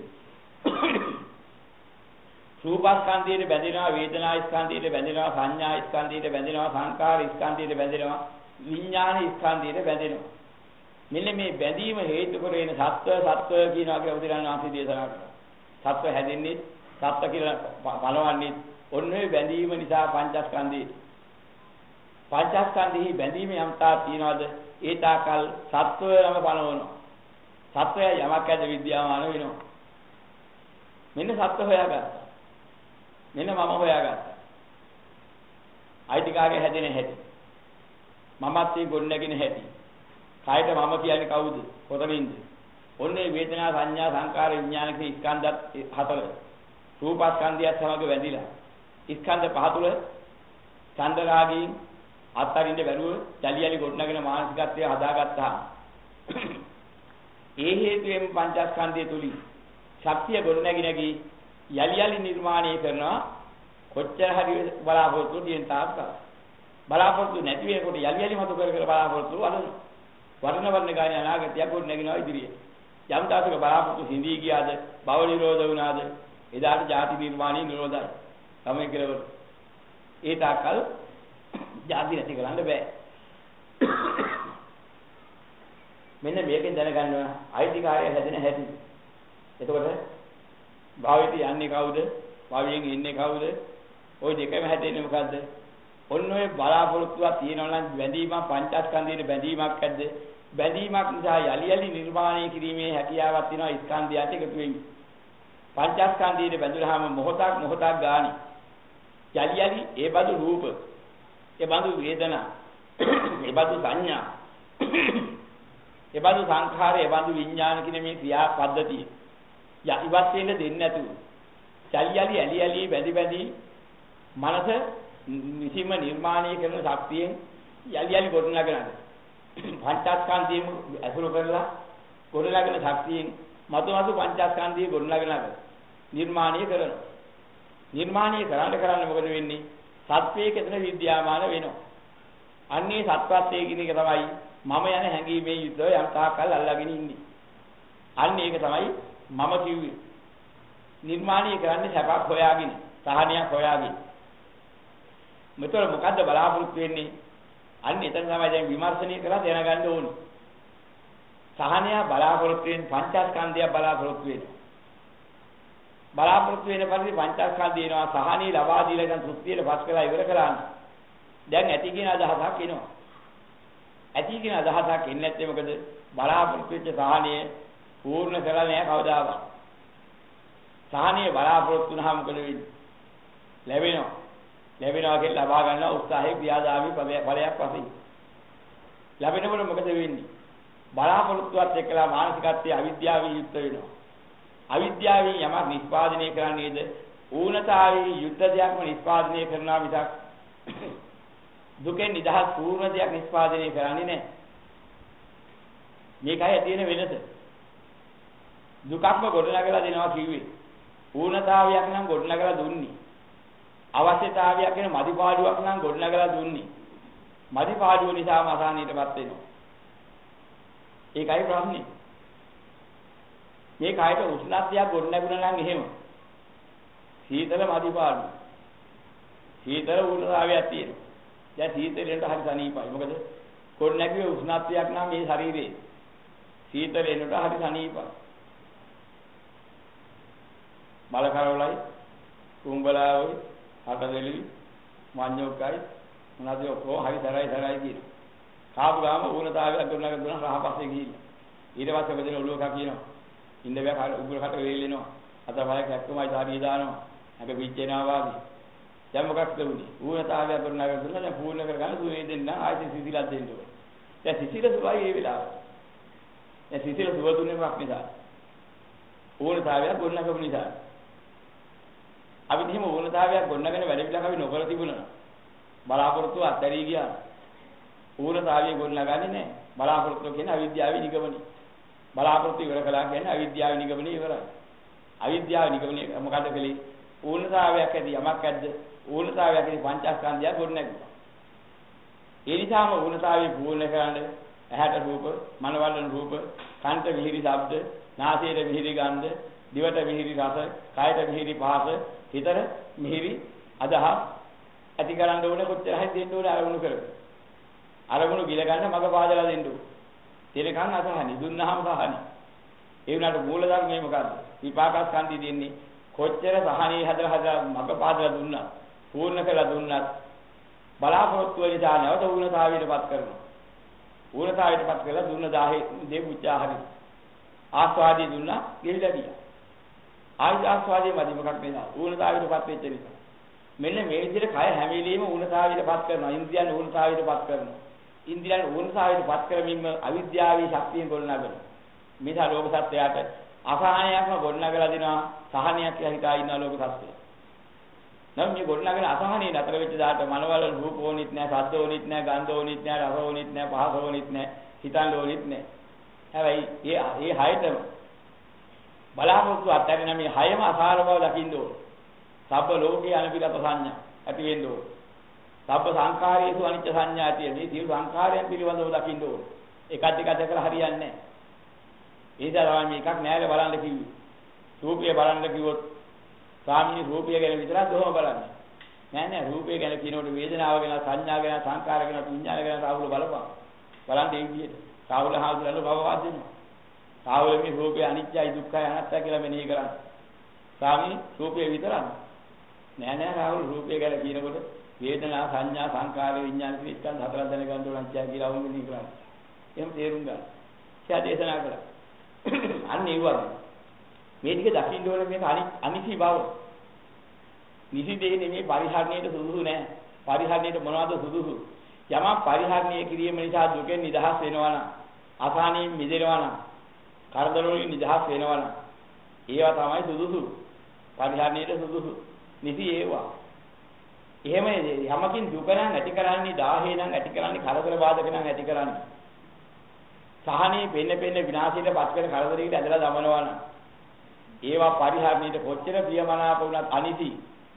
රූපස්කන්ධයේ බැඳෙනවා, වේදනා ස්කන්ධයේ බැඳෙනවා, සංඥා ස්කන්ධයේ බැඳෙනවා, සංකාර ස්කන්ධයේ බැඳෙනවා, විඥාන ස්කන්ධයේ බැඳෙනවා. මෙන්න මේ බැඳීම හේතු කරගෙන සත්ව කියනවා කියලා උදාහරණ ආසී දේශනා කරනවා. සත්ව හැදෙන්නේ සත්ව කියලා පළවන්නේ ඔන්න ඔය බැඳීම නිසා පංචස්කන්ධයේ. පංචස්කන්ධෙහි බැඳීම යම් තාක් තියනවාද ඒ තාකල් සත්වයම පළවනවා. සත්වය යමක් ඇද විද්‍යාමාන වෙනවා. මෙන්න සත්ව හොයාගත්තා. මෙන්න මම හොයාගත්තා. අයිතිකාගේ හැදෙන හැටි. මමත් ඒ ගොඩනැගෙන හැටි. කායට මම කියන්නේ කවුද? කොතනින්ද? ඔන්නේ වේදනා සංඥා සංකාර විඥාන කියන ස්කන්ධත් හතර. රූපස්කන්ධයත් සමග වැදිලා. ස්කන්ධ පහ තුල චන්දරාගයෙන් අත්තරින්ද බැලුව ජලියලි ගොඩනගෙන මානසිකත්වය හදාගත්තා. ඒ හේතුවෙන් පංචස්කන්ධය තුලින් ශක්තිය ගොඩනැගිනකි යලියලි නිර්මාණය කරනවා. කොච්චර හරි බලාපොරොත්තු දෙන තාක් බලාපොරොත්තු නැති වෙනකොට යලියලි මතු කර කර බලාපොරොත්තු වඩන වර්ණ ගානේ අනාගතය ගොඩනැගිනවා ඉදිරියේ. යම් තාසක බලාපොරොත්තු හිඳී ගියාද භව නිරෝධ වුණාද එදාට ජාති නිර්මාණය නිරෝධයි. තමයි කියලා ඒ තාකල් ජාති නැති කරන්න බෑ. මෙන්න මේකෙන් දැනගන්නවා අයිතිකාරය හැදෙන හැටි. එතකොට භාවිත යන්නේ කවුද? භාවයෙන් ඉන්නේ කවුද? ওই දෙකම හැදෙන්නේ මොකද්ද? ඔන්න ඔය බලාපොරොත්තුවක් තියෙනවා නම් බැඳීමක් පංචස්කන්ධයේ බැඳීමක් ඇද්ද? බැඳීමක් නිසා යලි නිර්මාණය කිරීමේ හැකියාවක් තියෙනවා ස්කන්ධයත් එකතු වෙන්නේ. පංචස්කන්ධයේ බැඳුනහම මොහොතක් ගානේ යලි ඒ බඳු රූප, ඒ බඳු වේදනා, ඒ බඳු සංඥා, ඒ බඳු සංඛාර, ඒ බඳු විඥාන කියන මේ ක්‍රියා පද්ධතිය ඉවත් වෙන්න දෙන්නේ නැතුව යලි බැඳි මනස නිසිම නිර්මාණය කරන ශක්තියෙන් යලි ගොඩනගනවා. පංචස්කන්ධයම අසුර කරලා ගොඩනගන ශක්තියෙන් මතු පංචස්කන්ධය ගොඩනගනවා. නිර්මාණය කරනවා. නිර්මාණය කරන්න මොකද වෙන්නේ? සත්වයේ කෙතන විද්‍යාමාන වෙනවා. අන්නේ සත්වත්වයේ කියන එක තමයි මම යන හැඟීමේ යුද්ධ යම් තාකල් අල්ලාගෙන ඉන්නේ. අන්න ඒක තමයි මම කිව්වේ. නිර්මාණය කරන්නේ සැපක් හොයාගෙන, සහනයක් හොයාගෙන. මෙතන මොකද්ද බලාපොරොත්තු වෙන්නේ? අන්න එතන තමයි දැන් විමර්ශනය කරලා දැනගන්න ඕනේ. සහනය බලාපොරොත්තු වෙන පංචස්කන්ධය බලාපොරොත්තු වෙනවා. බලාපොරොත්තු වෙන පරිදි පංචස්කන්ධය එනවා සහනී ලබා දීලා දැන් තෘප්තියට පස් කරලා ඉවර කරාන. දැන් ඇති කියන අදහසක් එනවා. ඇති කියන අදහසක් එන්නේ නැත්තේ මොකද? බලාපොරොත්තු වෙච්ච සහනය පූර්ණ කරලා නැහැ කවදාවත්. සහනය බලාපොරොත්තු වුණාම මොකද වෙන්නේ? ලැබෙනවා කියලා ලබා ගන්න උත්සාහයේ ක්‍රියාදාමී ඵලයක් වශයෙන්. ලැබෙනකොට මොකද වෙන්නේ? බලාපොරොත්තුවත් එක්කලා මානසිකත්වයේ අවිද්‍යාවෙන් යුක්ත වෙනවා. අවිද්‍යාවෙන් යමක් නිෂ්පාදනය කරන්නේද? ඌනතාවේ යුද්ධ දෙයක්ම නිෂ්පාදනය කරනවා මිසක් දුකෙන් නිදහස් පූර්ණ දෙයක් නිෂ්පාදනය කරන්නේ නැහැ. මේකයි තියෙන වෙනස. දුකක්ම ගොඩනගලා දෙනවා කිව්වේ. ඌනතාවයක් නම් ගොඩනගලා දුන්නේ. අවශ්‍යතාවයක් වෙන මදිපාඩුවක් නම් ගොඩනගලා දුන්නේ. මදිපාඩුව නිසාම අසහනයටපත් වෙනවා. ඒකයි ප්‍රශ්නේ. මේ කායට උෂ්ණත්වයක් ගොඩනගුණා නම් එහෙම. සීතල මදිපාඩු. සීතල උණුතාවයක් තියෙනවා. දැන් සීතලෙන්ට හරි සනීපයි. මොකද ගොඩනැගුවේ උෂ්ණත්වයක් නම් මේ ශරීරේ. සීතලෙන්ට හරි සනීපයි. මල කරවලයි, කුඹලාවයි, හටදෙලි, මඤ්ඤොක්කයි මොනවාද ඔක්කොම හරි තරයි කියන. කාපු ගාම උණුතාවයක් ගොඩනගන දුන්නා රහපස්සේ ගිහිල්ලා. ඊට පස්සේ බෙදෙන ඔළුවක කියනවා. ඉන්න බෑ උගුර කට වේලෙනවා. අතපය කැක්කමයි සාරිය දානවා. අඟ පිච්චෙනවා වාගේ. දැන් මොකක්ද උනේ? ඌනතාවය කරනවා දුන්නා දැන් පූර්ණ කරගන්න සුවේ දෙන්න ආයෙත් සිසිලක් දෙන්න ඕනේ. දැන් සිසිල සුවයි ඒ වෙලාවට. දැන් සිසිල සුව දුන්නේ මොකක් නිසා? ඌනතාවය ගොන්නගපු නිසා. අපි මෙහෙම ඌනතාවයක් ගොන්නගෙන වැඩ පිළිවෙලක් අපි නොකර තිබුණා. බලාපොරොත්තු අත්හැරී ගියා. ඌනතාවය ගොන්නගන්නේ නැහැ. බලාපොරොත්තු කියන්නේ අවිද්‍යාවේ නිගමනයි. බලාපොරොත්තු ඉවර කළා කියන්නේ අවිද්‍යාවේ නිගමනය ඉවරයි. අවිද්‍යාවේ නිගමනය මොකද කලේ? ඌනතාවයක් ඇති යමක් ඇද්ද? ඌනතාවයක් ඇති පංචස්කන්ධයක් ගොන්නගුවා. ඒ නිසාම ඌනතාවය පූර්ණ කරන්නේ ඇහැට රූප, මනවලන රූප, කනට මිහිරි ශබ්ද, නාසයට මිහිරි ගන්ධ, දිවට මිහිරි රස, කයට මිහිරි පහස, හිතට මිහිරි අදහස් ඇති කරන්න ඕනේ කොච්චර හරි දෙන්න ඕනේ අරමුණු කරගෙන. අරමුණු ගිල ගන්න මග පාදලා දෙන්න ඕනේ. තේරෙකන් අසහනි දුන්නාම සහනි. ඒ වුණාට මූල ධර්මයේ මොකද්ද? විපාකස්කන්ධي දෙන්නේ කොච්චර සහනී හදලා මග පාදලා දුන්නා. පූර්ණ කළා දුන්නත් බලාපොරොත්තු වෙන නිසා නැවත ඌනතාවයටපත් කරනවා. ඌනතාවයටපත් කළා දුන්න 10 දේ පුච්චාහරි. ආස්වාදී දුන්නා ගෙවිලා ගියා. ආයි ආස්වාදී මදි මොකක් නේද? ඌනතාවයටපත් වෙච්ච නිසා. මෙන්න මේ විදිහට කය හැම වෙලෙම ඌනතාවයටපත් කරනවා. ඉන්ද්‍රියන් ඌනතාවයටපත් කරනවා. ඉන්ද්‍රියන් ඌනතාවයටපත් කරමින්ම අවිද්‍යාවේ ශක්තියෙන් ගොඩනගනවා. මේසා ලෝක සත්‍යයට අසහනයක්ම ගොඩනගලා දෙනවා. සහනයක් හිතා ඉන්නා ලෝක සත්‍යය. නම් මේ ගොඩනගන අසහනේ නතර වෙච්ච දාට මනවල රූප ඕනිත් නැහැ, ශබ්ද ඕනිත් නැහැ, ගන්ධ ඕනිත් නැහැ, රස ඕනිත් නැහැ, පහස ඕනිත් නැහැ, හිතන්න ඕනිත් නැහැ. හැබැයි ඒ හයතම බලාපොරොත්තු අත්හැරෙන මේ හයම අසාර බව දකින්න ඕන. සබ්බ ලෝකේ අනිවිගත සංඥා ඇති වෙන්න ඕන. සබ්බ සංඛාරයේසු අනිච්ච සංඥා ඇති වෙන්නේ. මේ සියලු සංඛාරයන් පිළිබඳව දකින්න ඕන. එකක් දෙකක් දැකලා හරියන්නේ නැහැ. ඒ නිසා තමයි එකක් නෑල බලන්න කිව්වේ. රූපය බලන්න කිව්වොත් සාමිනී රූපය ගැන විතරක් දොහම බලන්නේ. නෑ රූපය ගැන කියනකොට වේදනාව ගැන, සංඥා ගැන, සංකාර ගැන, විඥාන ගැන රාහුල බලපන්. බලන්න ඒ විදිහට. රාහුල හාමුදුරුවෝ භවවාද දෙනවා. රාහුල මේ රූපය අනිත්‍යයි, දුක්ඛයි, අනාත්තයි කියලා මෙනෙහි කරන්නේ. සාමිනී රූපය විතරක්. නෑ රාහුල රූපය ගැන කියනකොට වේදනා, සංඥා, සංකාර, විඥාන කියන ස්කන්ධ හතරක් දැනගන්න ඕන අනිත්‍යයි කියලා වුන් මෙනෙහි කරන්නේ. එහෙම තේරුම් ගන්න. එයා දේශනා කළා. අන්න ඒ වගේ. මේ ටික දකින්න ඕනේ මේක අනිසි බව. නිසි දෙන්නේ නෙමෙයි පරිහරණයට සුදුසු නෑ. පරිහරණයට මොනවද සුදුසු? යමක් පරිහරණය කිරීම නිසා දුකෙන් නිදහස් වෙනවා නම්, අසහනෙන් මිදෙනවා නම්, කරදර වලින් නිදහස් වෙනවා නම්, ඒවා තමයි සුදුසු. පරිහරණයට සුදුසු. නිසි ඒවා. එහෙම යමකින් දුක නම් ඇති කරන්නේ, දාහේ නම් ඇති කරන්නේ, කරදර බාධක නම් ඇති කරන්නේ. සහනේ පෙන්න විනාශයට පත් වෙන කරදරයකට ඇදලා දමනවා නම් ඒවා පරිහරණයට කොච්චර ප්‍රියමනාප වුණත් අනිසි.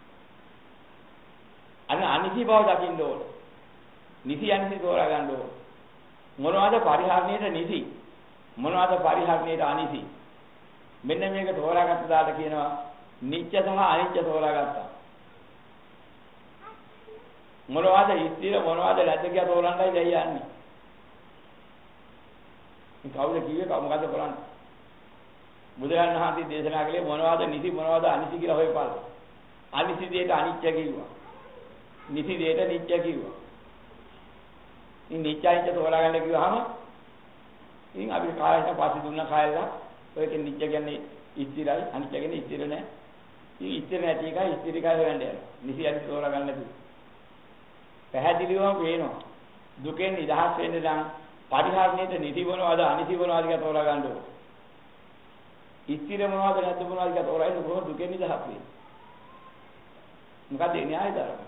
අනිසි බව දකින්න ඕන. නිසි අනිසි තෝරා ගන්න ඕන. මොනවද පරිහරණයට නිසි? මොනවද පරිහරණයට අනිසි? මෙන්න මේක තෝරාගත්ත දාට කියනවා නිත්‍ය සහ අනිත්‍ය තෝරාගත්තා. මොනවද ස්ථිර මොනවද නැති කියලා තෝරන්නයි දැන් යන්නේ. මේ කවුද කිව්වේ මොකද්ද කරන්නේ? බුදුරජාණන් වහන්සේ දේශනා කළේ මොනවද නිසි මොනවද අනිසි කියලා හොයපාල. අනිසි දෙයට අනිත්‍ය කිව්වා. නිසි දෙයට නිත්‍ය කිව්වා. ඉතින් නිත්‍ය අනිත්‍ය තෝරා ගන්න කිව්වහම ඉතින් අපි කායයට පස්සේ දුන්න කායලා ඔයක නිත්‍ය කියන්නේ ස්ථිරයි අනිත්‍ය කියන්නේ ස්ථිර නැහැ. ඉතින් ස්ථිර නැති එකයි ස්ථිර එකයි හොයන්න යනවා. නිසි අනිත්‍ය තෝරා ගන්න නැතුව. පැහැදිලිවම පේනවා. දුකෙන් නිදහස් වෙන්න නම් පරිහරණයට නිසි මොනවද අනිසි මොනවද කියලා තෝරා ගන්න ඕනේ. ස්ථිර මොනවද නැද්ද මොනවද කියලා තෝරාගෙන කොහොමද දුකෙන් නිදහස් වෙන්නේ? මොකද න්‍යාය ධර්ම.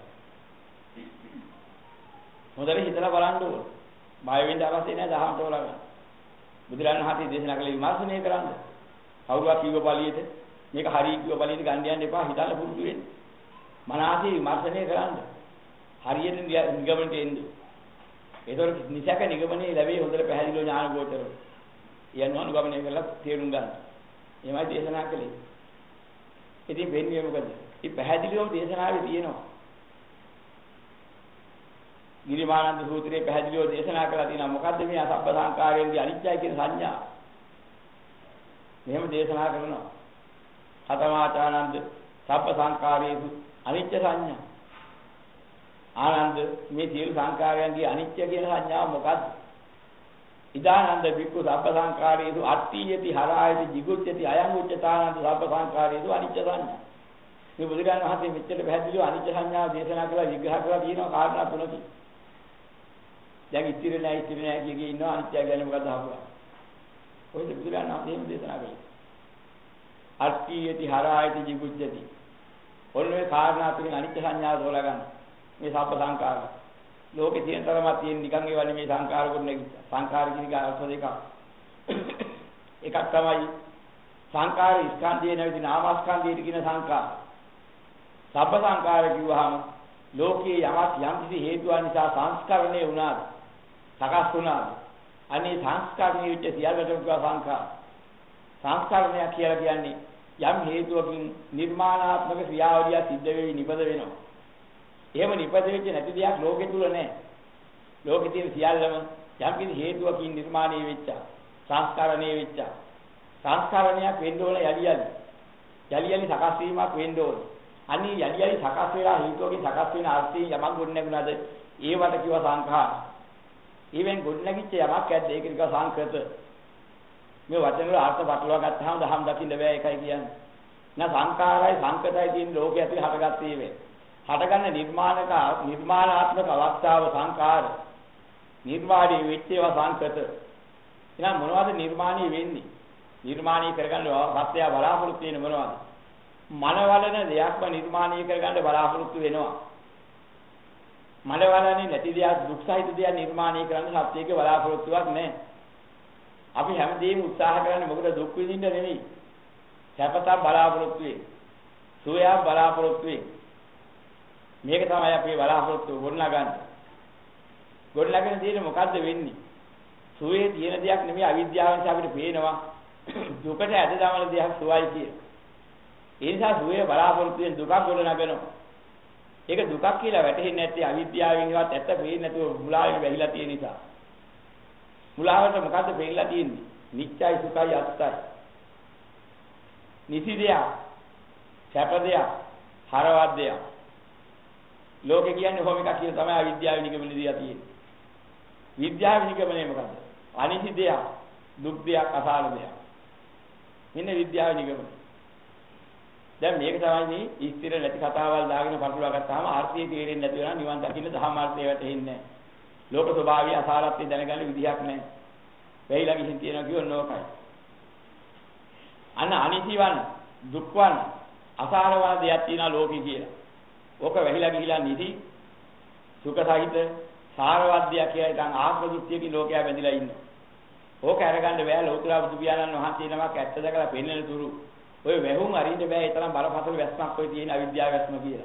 මොදලේ හිතලා බලන්න ඕනේ. බය වෙන්න අවශ්‍ය නැහැ දහම් තෝරා ගන්න. බුදුරජාණන් වහන්සේ දේශනා කළේ විමර්ශනය කරන්න. කවුරුවා කිව්ව පළියට මේක හරි කිව්ව පළියට ගන්න යන්න එපා හිතන්න පුරුදු වෙන්න. මනසේ විමර්ශනය කරන්න. හරියට නිගමනට එන්න. ඒතකොට නිසක නිගමනයේ ලැබෙයි හොඳට පැහැදිලිව ඥාන ගෝචරව. යන අනුගමනය කරලා තේරුම් ගන්න. එහෙමයි දේශනා කළේ. ඉතින් වෙන්නේ මොකද? මේ පැහැදිලිවම දේශනාවේ තියෙනවා. ගිරිමානන්ද සූත්‍රයේ පැහැදිලිව දේශනා කරලා තියෙනවා මොකද්ද මේ අසබ්බ සංකාරයෙන්දී අනිත්‍යයි කියන සංඥා. මෙහෙම දේශනා කරනවා. කතමාචානන්ද සබ්බ සංකාරයේසු අනිත්‍ය සංඥා. ආනන්ද මේ සියලු සංකාරයන්ගේ අනිත්‍ය කියන සංඥාව මොකද්ද? ඉදානන්ද වික්ඛු සබ්බ සංඛාරේසු අට්ඨියති හරායති jigucchati අයං උච්චතානන්ද සබ්බ සංඛාරේසු අනිච්ච සංඥා. මේ බුදුරජාණන් වහන්සේ මෙච්චර පැහැදිලිව අනිච්ච සංඥාව දේශනා කළා විග්‍රහ කරලා තියෙනවා කාරණා තුනකින්. දැන් ඉතිරි නැහැ කිය ඉන්නවා අනිත්‍ය ගැන මොකද අහුවා. ඔය බුදුරජාණන් වහන්සේ දේශනා කළේ. අට්ඨියති හරායති jigucchati. ඔන්නේ කාරණා තුنين අනිත්‍ය සංඥාව තෝරා ගන්න. මේ සබ්බ සංඛාර. ලෝකේ තියෙන තරමක් තියෙන නිකන් ඒ වගේ මේ සංඛාර ගොඩනැගි. සංඛාර කියන අර්ථ දෙකක්. එකක් තමයි සංඛාර ස්කන්ධය නැවති නාමස්කන්ධයට කියන සංඛාර. සබ්බ සංඛාර කිව්වහම ලෝකයේ යමක් යම් කිසි හේතුවක් නිසා සංස්කරණය වුණාද? සකස් වුණාද? අනේ සංස්කරණය වෙච්ච සියල්ලටම කියව සංඛාර. සංස්කරණය කියලා කියන්නේ යම් හේතුවකින් නිර්මාණාත්මක ක්‍රියාවලිය සිද්ධ වෙවි නිපද වෙනවා. එහෙම නිපද වෙච්ච නැති දෙයක් ලෝකෙ තුල නැහැ. ලෝකෙ තියෙන සියල්ලම යම් කිසි හේතුවකින් නිර්මාණය වෙච්ච, සංස්කරණය වෙච්ච. සංස්කරණයක් වෙන්න ඕන යලි යලි සකස් වීමක් වෙන්න ඕන. අනේ යලි යලි සකස් වෙලා හේතුවකින් සකස් වෙන අර්ථයෙන් යමක් ගොඩනැගුණාද? ඒවට කිව්ව සංඛාර. ඊවෙන් ගොඩනැගිච්ච යමක් ඇද්ද? ඒක නිකන් සංකෘත. මේ වචන වල අර්ථ පටලවා ගත්තාම දහම් දකින්න බෑ ඒකයි කියන්නේ. නා සංඛාරයි සංකතයි තියෙන ලෝකයේ ඇතුලේ හටගත්තේ වේ. හටගන්න නිර්මාණාත්මක අවස්ථාව සංඛාර. නිර්මාණී වෙච්ච ඒවා සංකත. එහෙනම් මොනවද නිර්මාණී වෙන්නේ? නිර්මාණී කරගන්න සත්‍යය බලාපොරොත්තු වෙන මොනවද? මනවලන දෙයක්ම නිර්මාණී කරගන්න බලාපොරොත්තු වෙනවා. මනවලන්නේ නැති දෙයක් දුක් සහිත දෙයක් නිර්මාණී කරන්න සත්‍යයේ බලාපොරොත්තුවක් නැහැ. අපි හැමදේම උත්සාහ කරන්නේ මොකද දුක් විඳින්න නෙමෙයි. සැපතක් බලාපොරොත්තු වෙන්නේ. සුවයක් බලාපොරොත්තු වෙන්නේ. මේක තමයි අපි බලාපොරොත්තු ගොඩනගන්නේ. ගොඩනගන දේ මොකද්ද වෙන්නේ? සුවේ තියෙන දෙයක් නෙමෙයි අවිද්‍යාව නිසා අපිට පේනවා. දුකට ඇද දමන දෙයක් සුවයි කියන. ඒ නිසා සුවේ බලාපොරොත්තු වෙන දුකක් ගොඩනගනවා. ඒක දුකක් කියලා වැටහෙන්නේ නැත්තේ අවිද්‍යාවෙන් ඉවත් ඇත්ත පේන්නේ නැතුව මුලාවෙන් වැහිලා තියෙන නිසා. මුලාවට මොකද්ද පෙන්නලා තියෙන්නේ? නිච්චයි සුඛයි අත්තයි. නිසි දෙයක්, සැප දෙයක්, හරවත් දෙයක්. ලෝකේ කියන්නේ කොහොම එකක් කියන තමයි අවිද්‍යාව නිගමනයේ දිලා තියෙන්නේ. විද්‍යාව නිගමනයේ මොකද්ද? අනිසි දෙයක්, දුක් දෙයක්, අසාර දෙයක්. මෙන්න විද්‍යාව නිගමනය. දැන් මේක තමයි මේ ඉස්තිර නැති කතාවල් දාගෙන පටලවා ගත්තාම ආර්ථිකය තේරෙන්නේ නැති වෙනවා නිවන් දකින්න ධර්මාර්ථය වැටෙන්නේ නැහැ. ලෝක ස්වභාවය අසාරත්වය දැනගන්න විදිහක් නැහැ. වෙයිලා ගිහින් තියෙනවා කියොත් ඕකයි. අන්න අනිසිවන, දුක්වන, අසාරවන දෙයක් තියෙනවා ලෝකේ කියලා. ඕක වෙහිලා ගිහිලා නිදි සුඛ සහිත සාරවත් දෙයක් කියලා ඉතින් ආත්ම දෘෂ්ටියකින් ලෝකයා බැඳිලා ඉන්නවා. ඕක අරගන්න බෑ ලෝතර බුදු පියාණන් වහන්සේ නමක් ඇත්ත දැකලා පෙන්වන තුරු. ඔය වැහුම් අරින්න බෑ ඒ තරම් බරපතල වැස්මක් ඔය තියෙන අවිද්‍යාව වැස්ම කියලා.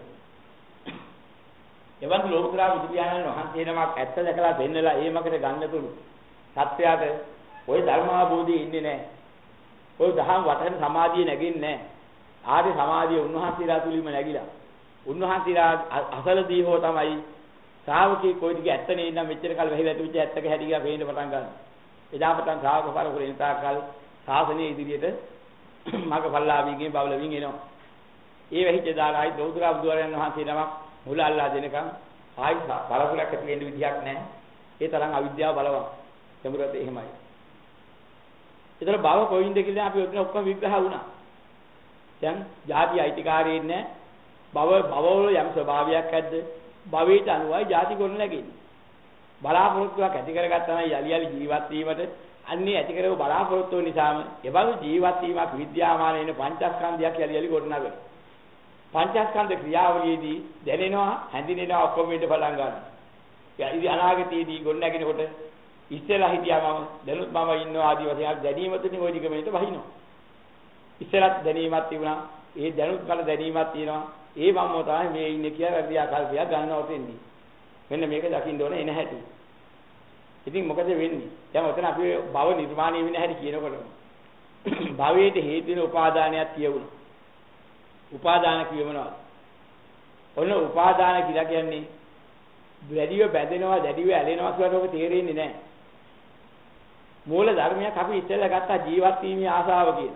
එවන්තු ලෝතර බුදු පියාණන් වහන්සේ නමක් ඇත්ත දැකලා පෙන්නලා ඒ මකට ගන්න තුරු. සත්‍යයට ওই ධර්මාභෝධිය ඉන්නේ නැහැ. ওই දහම් වටන සමාධිය නැගින්නේ නැහැ. ආදී සමාධිය උන්වහන්සේලා තුලින්ම නැගිලා. උන්වහන්සේලා අසලදී හෝ තමයි ශ්‍රාවකී කොයි දිගේ ඇත්ත නේ නම් මෙච්චර කල් වැහිලා තිබිච්ච ඇත්තක හැටි ගියා පේන්න පටන් ගන්නවා. එදා පටන් ශ්‍රාවක පරපුරේ ඉතාකල් ශාසනයේ ඉදිරියට මගපල්ලාවිගේ බවලවින් එනවා. ඒ වෙහිච්ච දාලායි දෞතුරා බුදුරයන් වහන්සේ නමක් මුල අල්ලා දෙනකම් ආයි පරපුරක් ඇති වෙන්න විදියක් නැහැ. ඒ තරම් අවිද්‍යාව බලවත්. සමුරත එහෙමයි. ඒතර භව කොයින්ද කියලා අපි ඔක්කොම විග්‍රහ වුණා. දැන් ಜಾති අයිතිකාරී ඉන්නේ භවවල යම් ස්වභාවයක් ඇද්ද? භවයට අනුවයි ಜಾති ගොඩ නැගෙන්නේ. බලාපොරොත්තුවක් ඇති කරගත්තා නම් යලි යලි ජීවත් වීමට අන්නේ ඇති කරව බලාපොරොත්තු නිසාම එබඳු ජීවත් වීමක් විද්‍යාමාන වෙන පංචස්කන්ධයක් යලි යලි ගොඩ නගනවා. පංචස්කන්ධ ක්‍රියාවලියේදී දැනෙනවා, හැඳිනෙනවා ඔක්කොම වෙන්න පටන් ගන්නවා. ඉතින් අනාගතයේදී ගොඩ නැගෙනකොට ඉස්සෙල්ලා හිටියා මම දැනුත් මම ඉන්නවා ආදී වශයෙන් දැනීමතුනේ ওই නිගමනයට වහිනවා. ඉස්සෙල්ලත් දැනීමක් තිබුණා. ඒ දැනුත් කල දැනීමක් තියෙනවා. ඒ මම තමයි මේ ඉන්නේ කියලා රැදියා කල්පයක් ගන්නවා තෙන්නේ. මෙන්න මේක දකින්න ඕනේ එන හැටි. ඉතින් මොකද වෙන්නේ? දැන් ඔතන අපි භව නිර්මාණය වෙන හැටි කියනකොට භවයට හේතු වෙන උපාදානයක් කියවුණා. උපාදාන කියවනවා. ඔන්න උපාදාන කියලා කියන්නේ දැඩිව බැඳෙනවා, දැඩිව ඇලෙනවා කියනකොට ඔබ තේරෙන්නේ නැහැ. මූල ධර්මයක් අපි ඉස්සෙල්ලා ගත්තා ජීවත් වීමේ ආසාව කියන.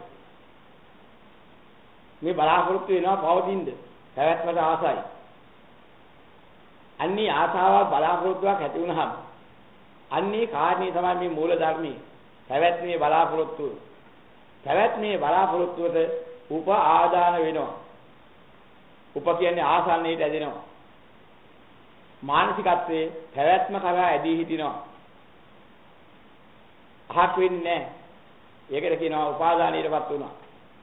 මේ බලාපොරොත්තු වෙනවා පවතිනද? පැවැත්මට ආසයි. අන්නේ ආසාව බලාපොරොත්තුවක් ඇති වුණාම අන්නේ කාරණේ තමයි මේ මූල ධර්මයේ පැවැත්මේ බලාපොරොත්තුව. පැවැත්මේ බලාපොරොත්තුවට උප ආදාන වෙනවා. උප කියන්නේ ආසන්නයට ඇදෙනවා. මානසිකත්වයේ පැවැත්ම කරා ඇදී හිටිනවා. අහක් වෙන්නේ නැහැ. ඒකට කියනවා උපාදානයටපත් වුණා.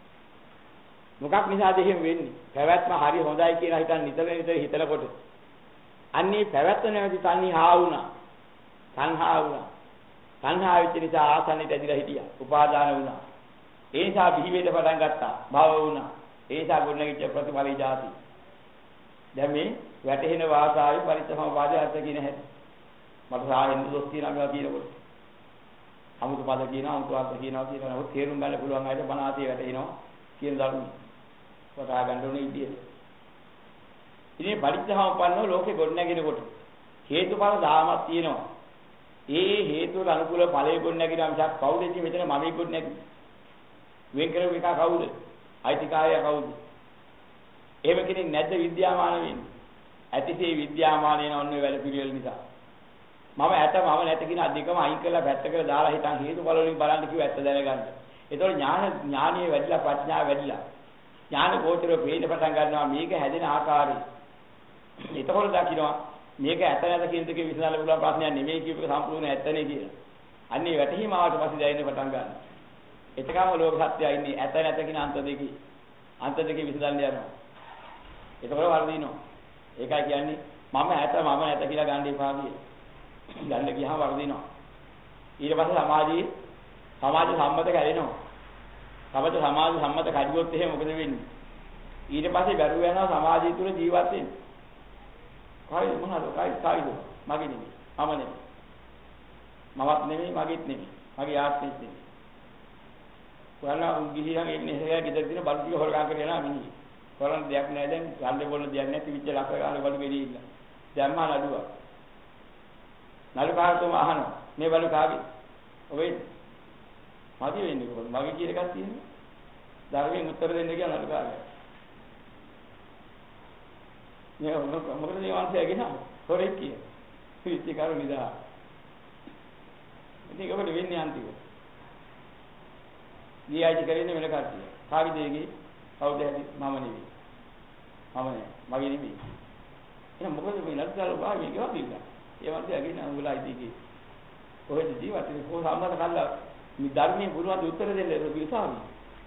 මොකක් නිසාද එහෙම වෙන්නේ? පැවැත්ම හරි හොඳයි කියලා හිතන් නිතර හිතනකොට අන්නේ පැවැත්ම නැති තණ්හා වුණා. තණ්හා වුණා. තණ්හා වෙච්ච නිසා ආසන්නයට ඇදිලා හිටියා. උපාදාන වුණා. ඒ නිසා බිහිවෙන්න පටන් ගත්තා. භව වුණා. ඒ නිසා ගොඩනැගිච්ච ප්‍රතිඵලී જાති. දැන් මේ වැටෙන වාසාවේ පරිත්‍යාගවාදී අර්ථ කියන හැටි. මට සාහෙන්න දොස් කියනවා කියලා කියනකොට. අමුතු පද කියනවා, අමුතු අර්ථ කියනවා කියනවා. තේරුම් ගන්න පුළුවන් අයට බණාතේ වැටෙනවා කියන ධර්ම. වටහා ගන්න ඕනේ ඉතින්. ඉතින් පරිත්‍යාගවපන්නෝ ලෝකේ ගොඩනැගෙනකොට හේතුඵල ධාමයක් තියෙනවා. ඒ හේතුවල අනුකූල ඵලයේ ගොඩනැගෙනා මිසක් කවුද ඉතින් මෙතන මමයි ගොඩනැගෙන්නේ? වෙන් කරපු එක කවුද? අයිතිකාරය කවුද? එහෙම කෙනෙක් නැද්ද විද්‍යාමාන වෙන්නේ? ඇතිසේ විද්‍යාමාන වෙන ඔන්න ඔය වැඩ පිළිවෙල නිසා. මම ඇත මම නැත කියන අධිකම අයින් කරලා පැත්තකට දාලා හිතන් හේතුඵල වලින් බලන්න කිව්ව ඇත්ත දැනගන්න. ඒතකොට ඥානීය වැඩිලා ප්‍රඥාව වැඩිලා. ඥාන ගෝචරව වේද පටන් ගන්නවා මේක හැදෙන ආකාරය. එතකොට දකින්නවා මේක ඇත නැත කියන දෙකේ විසඳන්න පුළුවන් ප්‍රශ්නයක් නෙමෙයි කියපේක සම්පූර්ණ ඇත්තනේ කියලා. අන්නේ වැටහීම ආවට පස්සේ දැනෙන්න පටන් ගන්නවා. එතකම ලෝක සත්‍යය ඉන්නේ ඇත නැත කියන අන්ත දෙකේ. අන්ත දෙකේ විසඳන්න යනවා. එතකොට වර්ධිනවා. ඒකයි කියන්නේ මම ඇත මම නැත කියලා ගන්න එපා කියලා. ගන්න ගියාම වර්ධිනවා. ඊට පස්සේ සමාජ සම්මත කැරෙනවා. සමාජ සම්මත කඩියොත් එහෙම මොකද වෙන්නේ? ඊට පස්සේ බැරුව යනවා සමාජය තුළ ජීවත් වෙන්න. කායි මොනවාද? කායිද? මගේ නෙමෙයි. මම නෙමෙයි. මමත් නෙමෙයි මගේත් නෙමෙයි. මගේ ආත්මෙත් නෙමෙයි. ඔයාලා ගිහින් ඉන්නේ හැය ගෙදර දින බඩු ටික හොරගා කරගෙන යනවා මිනිහ. කරන්න දෙයක් නැහැ දැන් ගන්න බොන්න දෙයක් නැහැ තිවිච්ච ලක්ෂ ගාන බඩු ගෙඩි ඉන්න. දැම්මා නඩුවක්. නඩු කාර්යතුම අහනවා. මේ බඩු කාගේ? ඔබේ මදි වෙන්නේ කොහොමද? මගේ කියන එකක් තියෙනවා. ධර්මයෙන් උත්තර දෙන්න කියන නඩු කාර්යය. මොකද මේ වංශයගෙන හොරෙක් කිය. පිටිච්ච කරු නිදා. ඉතින් ඔබට වෙන්නේ අන්තිමට. ගියායි කරන්නේ වෙන කට්ටිය. කාගේ දෙයගේ කවුද ඇති මම නෙවෙයි. මම නෑ. මගේ නෙවෙයි. එහෙනම් මොකද මේ ලද්දාල භාවයේ ගෙවල් ඉන්න. ඒ වන්දයගෙන උඹලා ඉතිගේ. ඔහෙද ජීවිතේ කොහොම සම්බන්ධ කළා මේ ධර්මයේ බුදුහාම උත්තර දෙන්නේ විසාවි.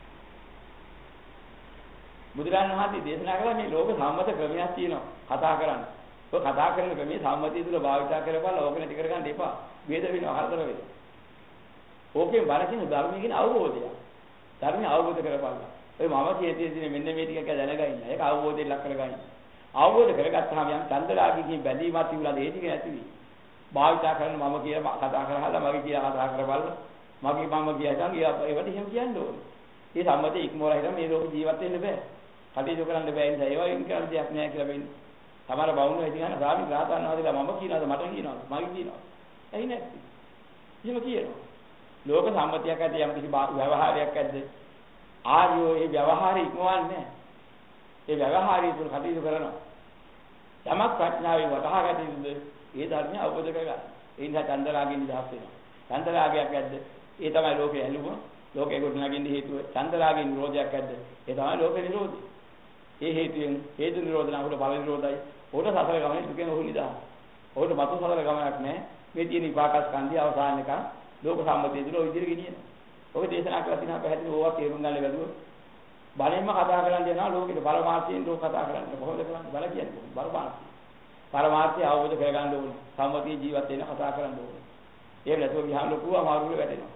බුදුරජාණන් වහන්සේ දේශනා කළා මේ ලෝක සම්මත ක්‍රමයක් තියෙනවා කතා කරන්න. ඔය කතා කරන ක්‍රමයේ සම්මතිය තුල භාවිතා කරපුවා ඕක නැති කරගන්න එපා. වේද වෙනවා හතර වෙනවා. ඕකෙන් බලකින් ධර්මයේ කියන අවබෝධය. ධර්මය අවබෝධ කරගන්න. ඔය මම කියතේ මෙන්න මේ ටික දැනගන්න. ඒක අවබෝධයෙන් ලක් කරගන්න. අවබෝධ කරගත්තාම යම් චන්දරාගිකින් බැඳීමක් තිබුණාද ඒ ටික නැති වෙයි. භාවිතා කරන මම කියලා කතා කරහලා මගේ කියලා කතා කරපළා. මගේ මම කියනවා ඒවට එහෙම කියන්න ඕනේ. මේ සම්මතයේ ඉක්මවලා හිටම මේ ලෝක ජීවත් වෙන්න බෑ. කටයුතු කරන්න බෑ නිසා ඒවා එම් කරන්න දෙයක් නෑ කියලා වෙන්නේ. සමහර බවුණු හිටියන රාමි රාතන් වහන්සේලා මම කියනවාද මට කියනවාද මගේ කියනවා. ඇයි නැත්නම්? එහෙම කියනවා. ලෝක සම්මතියක් ඇති යම් කිසි ව්‍යවහාරයක් ඇද්ද? ආර්යෝ ඒ ව්‍යවහාරය ඉක්මවන්නේ නැහැ. ඒ ව්‍යවහාරය තුල කටයුතු කරනවා. යමක් ප්‍රඥාවෙන් වටහා ගත යුතුද? ඒ ධර්මය අවබෝධ කරගන්න. ඒ නිසා චන්දරාගයෙන් නිදහස් වෙනවා. චන්දරාගයක් ඇද්ද? ඒ තමයි ලෝකේ ඇලුම. ලෝකේ ගොඩනගින්න හේතුව චන්දරාගයෙන් නිරෝධයක් ඇද්ද? ඒ තමයි ලෝකේ නිරෝධය. ඒ හේතුයෙන් හේතු නිරෝධන උඩ බල නිරෝධයි. උඩ සසර ගමනේ දුකෙන් ඔහු නිදහස්. උඩ මතු සසර ගමනක් නැහැ. මේ තියෙන විපාකස්කන්ධය අවසාන එක ලෝක සම්මතිය තුල ඔය විදිහට ගෙනියනවා. ඔය දේශනා කරලා තිනා පැහැදිලි ඕවා තේරුම් ගන්න බැලුවොත් බලෙන්ම කතා කරන්න යනවා ලෝකෙට පරමාර්ථයෙන් ලෝක කතා කරන්නේ කොහොමද කරන්නේ බල කියන්නේ පරමාර්ථය. පරමාර්ථය අවබෝධ කරගන්න ඕනේ. සම්මතිය ජීවත් වෙන්න කතා කරන්න ඕනේ. එහෙම නැතුව ගියාම ලොකු අමාරුවක වැටෙනවා.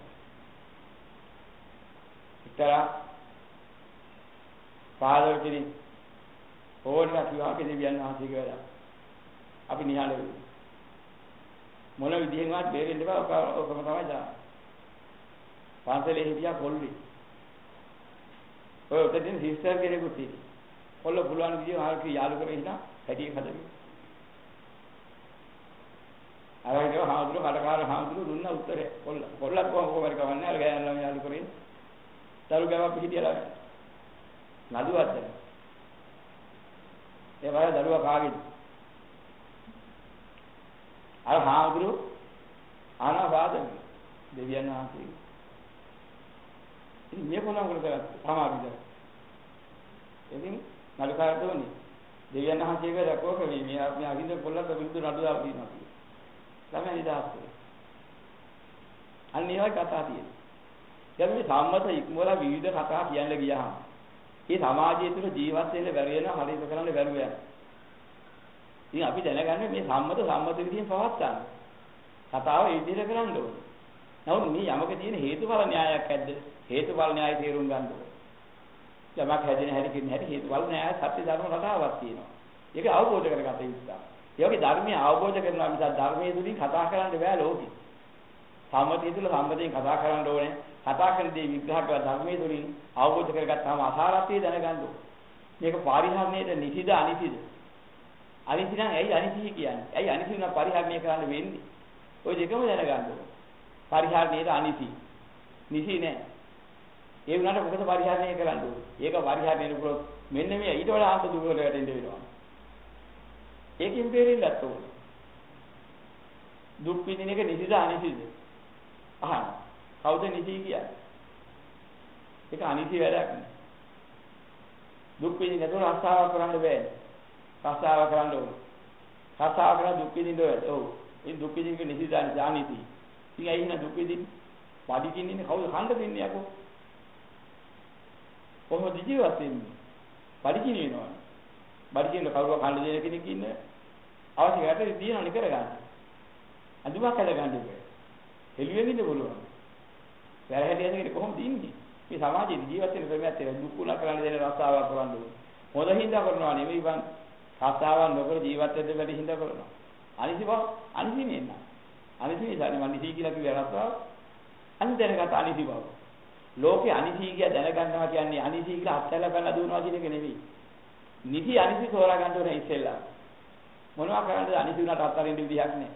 ඉතලා පාදවල කෙනෙක් ඕනලා කිව්වා දෙවියන් වහන්සේ කියලා. අපි නිහඬ වෙමු. මොන විදිහෙන්වත් බේරෙන්න බෑ ඔකම තමයි දාන්නේ. පාසලේ හිටියා පොල්ලි. ඔය උතෙන් සිස්ටර් කෙනෙකුත් ඉන්නේ. පොල්ල පුළුවන් විදිහ ආල්කි යාළු කරගෙන ඉන්න හැටි හදගෙන. ආයෙත් හාමුදුරු කඩකාර හාමුදුරු දුන්න උත්තරේ පොල්ලක් කොහොමද කවන්නේ අර ගෑනලා යාළු කරගෙන. තරු ගාව පිටියලා. නදුවද්ද. ඒ වගේ දරුවා කාගෙද? අර හාමුදුරු ආනාපාන දෙවියන් වහන්සේ. ඉතින් මේ කොනම කරලා සමාධිද. ඉතින් නලකාරතෝනි දෙවියන් වහන්සේගේ රැකෝක මේ අවිඳ පොල්ලක විදුර නඩු දාලා තියෙනවා. ළමයි නිදහස් වෙයි. අන්න ඒවයි කතා තියෙන්නේ. දැන් මේ සම්මත ඉක්මවලා විවිධ කතා කියන්න ගියාම මේ සමාජය තුළ ජීවත් වෙන්න බැරි වෙනවා හරියට කරන්න බැරුව යනවා. ඉතින් අපි දැනගන්නේ මේ සම්මත විදියෙන් පවත්වන්න. කතාව ඒ විදිහට කරන්න ඕනේ. නමුත් මේ යමක තියෙන හේතුඵල න්‍යායක් ඇද්ද? හේතුඵල න්‍යාය තේරුම් ගන්න ඕනේ. යමක් හැදෙන හැටි කියන හැටි හේතුඵල න්‍යාය සත්‍ය ධර්ම කතාවක් තියෙනවා. ඒක අවබෝධ කරගත යුතුයි. ඒ වගේ ධර්මයේ අවබෝධ කරනවා මිසක් ධර්මයේ තුලින් කතා කරන්න බෑ ලෝකෙ. සම්මතිය තුල සම්මතයෙන් කතා කරන්න ඕනේ. කතා කරන දේ විග්‍රහ කරලා ධර්මයේ තුලින් අවබෝධ කරගත්තාම අසාරත්වය දැනගන්න ඕනේ. මේක පරිහරණයේද නිසිද අනිසිද? අනිසි නම් ඇයි අනිසි කියන්නේ? ඇයි අනිසි නම් පරිහරණය කරන්න වෙන්නේ? ඔය දෙකම දැනගන්න ඕනේ. පරිහරණයේද අනිසි. නිසි නෑ. ඒ වුණාට මොකද පරිහරණය කරන්න ඕනේ? ඒක පරිහරණය කරොත් මෙන්න මේ ඊට වඩා අන්ත දුරකට වැටෙන්න වෙනවා. ඒකෙන් බේරෙන්නත් ඕනේ. දුක් විඳින එක නිසිද අනිසිද? අහන්න. කවුද නිසි කියන්නේ? ඒක අනිසි වැඩක් නේ. දුක් විඳින නේද රස්සාව කරන්න බෑ. රස්සාව කරන්න ඕනේ. රස්සාව කරලා දුක් විඳින්න ඕනේ. ඔව්. ඒ දුක් විඳින එක නිසිද අනිසි. ඉතින් ඇයි නේ දුක් විඳින්නේ? බඩ කින්නේ කවුද කන්න දෙන්නේ යකෝ? කොහොමද ජීවත් වෙන්නේ? බඩ කිනිනවා. බඩ කින්න කවුරුව කන්න දෙන කෙනෙක් ඉන්නේ. අවශ්‍ය ගැටේ තියනවනේ කරගන්න. අඳුමක් හදගන්න ඕනේ. එළියෙන් ඉන්න බලන්න. වැරහැටියන්නේ කොහොමද ඉන්නේ? මේ සමාජයේ ජීවත් වෙන ක්‍රමයක් තියෙන දුක් උනා කරන්න දෙන රස්සාවක් කරන්න ඕනේ. හොඳ හින්දා කරනවා නෙවෙයි බං. රස්සාවක් නොකර ජීවත් වෙන්න බැරි හින්දා කරනවා. අනිසිව අනිසි නෙන්න. අනිසි ඉතින් මම නිසි කියලා කිව්ව රස්සාව. අනිත් දැනගත අනිසි බව. ලෝකේ අනිසි කිය දැනගන්නවා කියන්නේ අනිසි කියලා අත්හැරලා බලලා දුවනවා කියන එක නෙවෙයි. නිසි අනිසි තෝරා ගන්න ඕනේ ඉස්සෙල්ලා. මොනවා කරන්නද අනිසි උනාට අත්හරින්න විදිහක් නැහැ.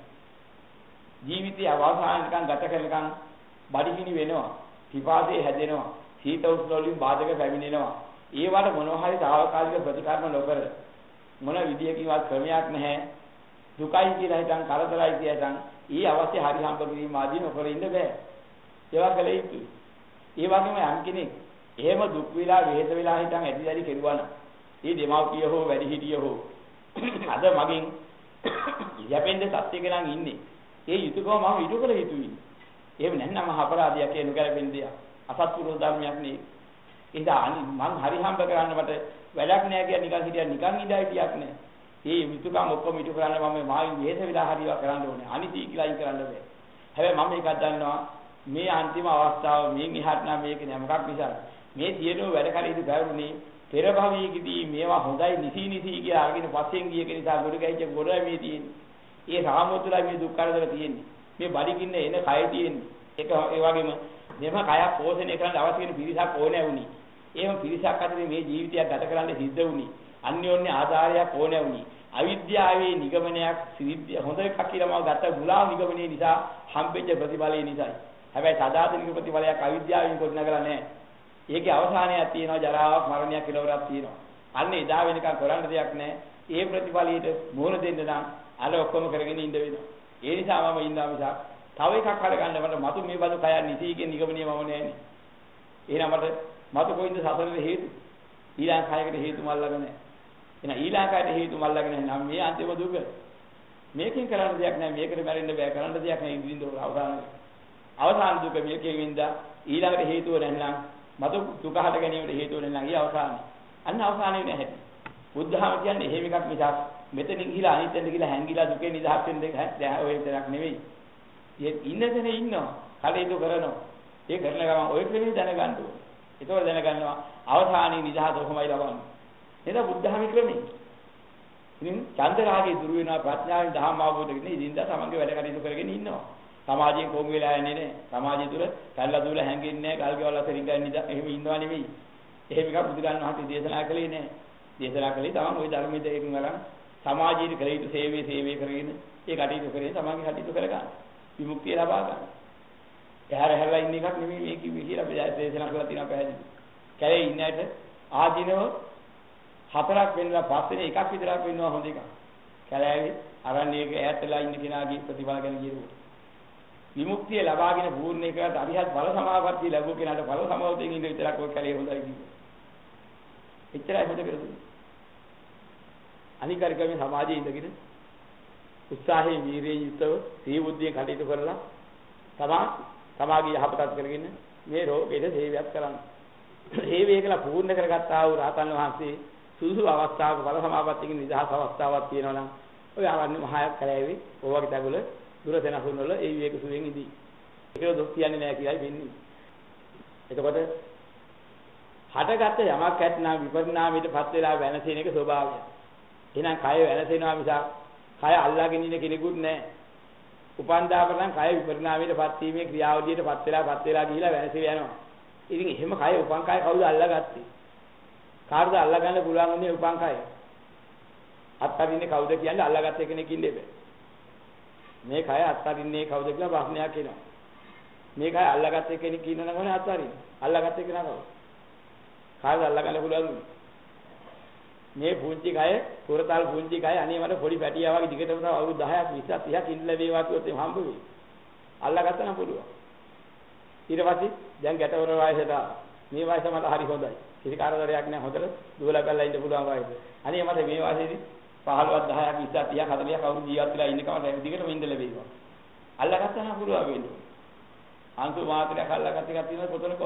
ජීවිතය අවසාන නිකන් ගත කරනකන් බඩගිනි වෙනවා. පිපාසය හැදෙනවා. සීත උෂ්ණ වලින් බාධක පැමිණෙනවා. ඒවට මොනවා හරි తాවකාලික ප්‍රතිකර්ම නොකර මොන විදියකින්වත් ක්‍රමයක් නැහැ. දුකයි කියලා හිතන් කරදරයි කියලා හිතන් ඊ අවශ්‍ය හරි හම්බ කිරීම ආදී නොකර ඉන්න බෑ. ඒවා කළ යුතුයි. ඒ වගේම යම් කෙනෙක් එහෙම දුක් විලා වෙහෙස වෙලා හිටන් ඇදිදැරි කෙරුවා නම් ඒ දෙමව්පිය හෝ වැඩිහිටිය හෝ අද මගෙන් යැපෙන්න සත්‍යක නම් ඉන්නේ. ඒ යුතුයකම මම ඉටු කළ යුතුයි. එහෙම නැත්නම් අපරාධයක් ඒ නොකරපෙන දෙයක්. අසත්පුරුෂ ධර්මයක් නේ. ඉතින් මං හරි හම්බ කරන්න මට වැඩක් නෑ කියලා නිකන් හිටියා නිකන් ඉඳයි කියක් නෑ. ඒ යුතුයකම ඔක්කොම ඉටු කරන්න මම මායි වෙහෙස වෙලා හරිවා කරන්න ඕනේ. අනිසි කියලා අයින් කරන්න බෑ. හැබැයි මම මේකක් දන්නවා මේ අන්තිම අවස්ථාව මේ ඉහත් නම් මේක නෑ මොකක් නිසා මේ සියලුම වැඩ කටයුතු ගෞරවණී පෙර භවයේදී මේවා හොඳයි නිසි කියලා අරගෙන පස්සෙන් ගිය කෙනා ගොඩ ගැහිච්ච ගොඩ මේ තියෙන්නේ. ඒ රාමෝතුලා මේ දුක් කරදර තියෙන්නේ. මේ බඩගින්න එන කය තියෙන්නේ. ඒක ඒ වගේම මෙම කය පෝෂණය කරන්න අවශ්‍ය වෙන පිරිසක් ඕනේ වුණි. එහෙම පිරිසක් අතරේ මේ ජීවිතයක් ගත කරන්න සිද්ධ වුණි. අන්‍යෝන්‍ය ආධාරයක් ඕනේ වුණි. අවිද්‍යාවේ නිගමනයක් සිද්ධ හොඳ එකක් කියලා මම ගත්ත මුලා නිගමනයේ නිසා හම්බෙච්ච ප්‍රතිඵලය නිසායි. හැබැයි සදාතනික ප්‍රතිඵලයක් අවිද්‍යාවෙන් ගොඩනගලා නැහැ. ඒකේ අවසානයක් තියෙනවා ජරාවක් මරණයක් කෙලවරක් තියෙනවා. අන්න එදා වෙනකන් කරන්න දෙයක් නැහැ. ඒ ප්‍රතිඵලයට මුහුණ දෙන්න නම් අර ඔක්කොම කරගෙන ඉඳ වෙනවා. ඒ නිසා මම ඉන්නවා මිසක් තව එකක් හරගන්න මට මතු මේ බඳු කය නිසි කියන නිගමනිය මම නෑනේ. එහෙනම් මතු කොයින්ද සසරේ හේතු? ඊළඟ කයකට හේතු මල්ලගෙන නැහැ. එහෙනම් ඊළඟ කයට හේතු මල්ලගෙන නම් මේ අන්තිම දුක. මේකෙන් කරන්න දෙයක් නැහැ. මේකට මැරෙන්න බෑ. කරන්න දෙයක් නැහැ. ඉදිරින් දොර අවසාන දුක මේකෙන් වින්දා ඊළඟට හේතුව නැත්නම් මතු දුක හට ගැනීමට හේතුව නැත්නම් ඊ අවසානයි. අන්න අවසානයේ නැහැ. බුද්ධහම කියන්නේ එහෙම එකක් මිසක් මෙතනින් ගිහලා අනිත්ෙන්ද කියලා හැංගිලා දුකේ නිදහස් වෙන්න දෙයක් ඔය විතරක් නෙවෙයි. ඒ ඉන්න තැන ඉන්නවා. කලෙදු කරනවා. ඒ කරන ගමන් ඔය ක්‍රමෙ දැනගන්න ඕනේ. ඒතකොට දැනගන්නවා අවසානයේ නිදහස කොහොමයි ලබන්නේ. එතන බුද්ධහම ක්‍රමෙ. ඉතින් චන්දරාගේ දුර වෙනවා ප්‍රඥාවෙන් ධර්ම අවබෝධ කරගෙන ඉදින්දා තමන්ගේ වැඩ කටයුතු කරගෙන ඉන්නවා. සමාජයෙන් කොම් වෙලා යන්නේ නැහැ. සමාජය තුළ කල්ලා දුවලා හැංගෙන්නේ නැහැ. ගල්ගෙවල් අතරින් ගන්නේ එහෙම ඉන්නවා නෙවෙයි. එහෙම එකක් බුදුගන් වහන්සේ දේශනා කළේ නැහැ. දේශනා කළේ තමන් ওই ධර්මයේ දෙකකින් වරන් සමාජීය කළ යුතු සේවය කරගෙන ඒ කටයුතු කරගෙන තමන්ගේ කටයුතු කරගන්න. විමුක්තිය ලබා ගන්න. එහාර හැරලා ඉන්න එකක් නෙමෙයි මේ කිව්වේ කියලා අපි දේශනා කරලා තියෙනවා පැහැදිලි. කැලේ ඉන්නට ආධිනව හතරක් වෙනවා පස්සේ එකක් විතරක් වෙනවා හොඳ එකක්. කැලෑවේ අරණියක ඈත් වෙලා ඉන්න කෙනාගේ ප්‍රතිඵල ගැන කියනවා. විමුක්තිය ලබාගෙන පූර්ණේ කරලා අරිහත් ඵල සමාපatti ලැබුව කෙනාට ඵල සමාපත්තියෙන් ඉඳ විතරක් ඔය කැලේ හොඳයි කිව්වා. එච්චරයි හොඳ කරන්නේ. අනිකාරිකම සමාජයේ ඉඳගෙන උත්සාහයෙන් වීරියෙන් යුතව සී බුද්ධියෙන් කටයුතු කරලා තමාගේ යහපතත් කරගෙන මේ රෝගයට සේවයක් කරන්න. හේවේ කියලා පූර්ණ කරගත්තා වූ රහතන් වහන්සේ සුදුසු අවස්ථාවක ඵල සමාපත්තියකින් නිදහස් අවස්ථාවක් තියෙනවා නම් ඔය ආවන්නේ මහා කැලෑවේ ඕවගේ දඟුල දුර සෙනසුන් වල ඒ විවේක සුවයෙන් ඉදී. ඒකේ දොස් කියන්නේ නැහැ කියලායි වෙන්නේ. එතකොට හටගත්ත යමක් ඇත්නම් විපරිණාමයටපත් වෙලා වෙනසෙන එක ස්වභාවය. එහෙනම් කය වෙනසෙනවා මිසක් කය අල්ලාගෙන ඉන්න කෙනෙකුත් නැහැ. උපන්දාපරණ කය විපරිණාමයටපත් වීමේ ක්‍රියාවලියටපත් වෙලා ගිහිලා වෙනසෙලා යනවා. ඉතින් එහෙම කය උපන් කය කවුද අල්ලාගත්තේ? කාටද අල්ලාගන්න පුළුවන් උනේ උපන් කය? අත්හරින්නේ කවුද කියන්නේ අල්ලාගත්ත කෙනෙක් ඉන්නේ බෑ. මේ කය අත්හරින්නේ කවුද කියලා ප්‍රශ්නයක් එනවා. මේ කය අල්ලාගත්ත කෙනෙක් ඉන්නවනම් මොනේ අත්හරින්නේ? අල්ලාගත්ත කෙනා කවුද? කාටද අල්ලාගන්න පුළුවන්? මේ පුංචි කය, පුරතල් පුංචි කය අනේ මට පොඩි පැටියා වගේ දිගටම තව අවුරුදු 10ක් 20ක් 30ක් ඉන්න ලැබේවා කිව්වොත් එහම හම්බ වෙයි. අල්ලාගත්ත නම් පුළුවන්. ඊට පස්සේ දැන් ගැටවර වයසට මේ වයස මට හරි හොඳයි. කිසි කාර්යයක් නැහැ හොඳට දුවලා බැලලා ඉන්න පුළුවන් වයස. අනේ මට මේ වයසේදී 15ක් 10ක් 20ක් 30ක් 40ක් අවුරුදු ජීවත් වෙලා ඉන්න කම දිගටම ඉන්න ලැබේවා. අල්ලාගත්ත නම් පුළුවන් වෙන්නේ. අන්තු මාත්‍රයක් අල්ලාගත්ත එකක් තියෙනවා කොතනක.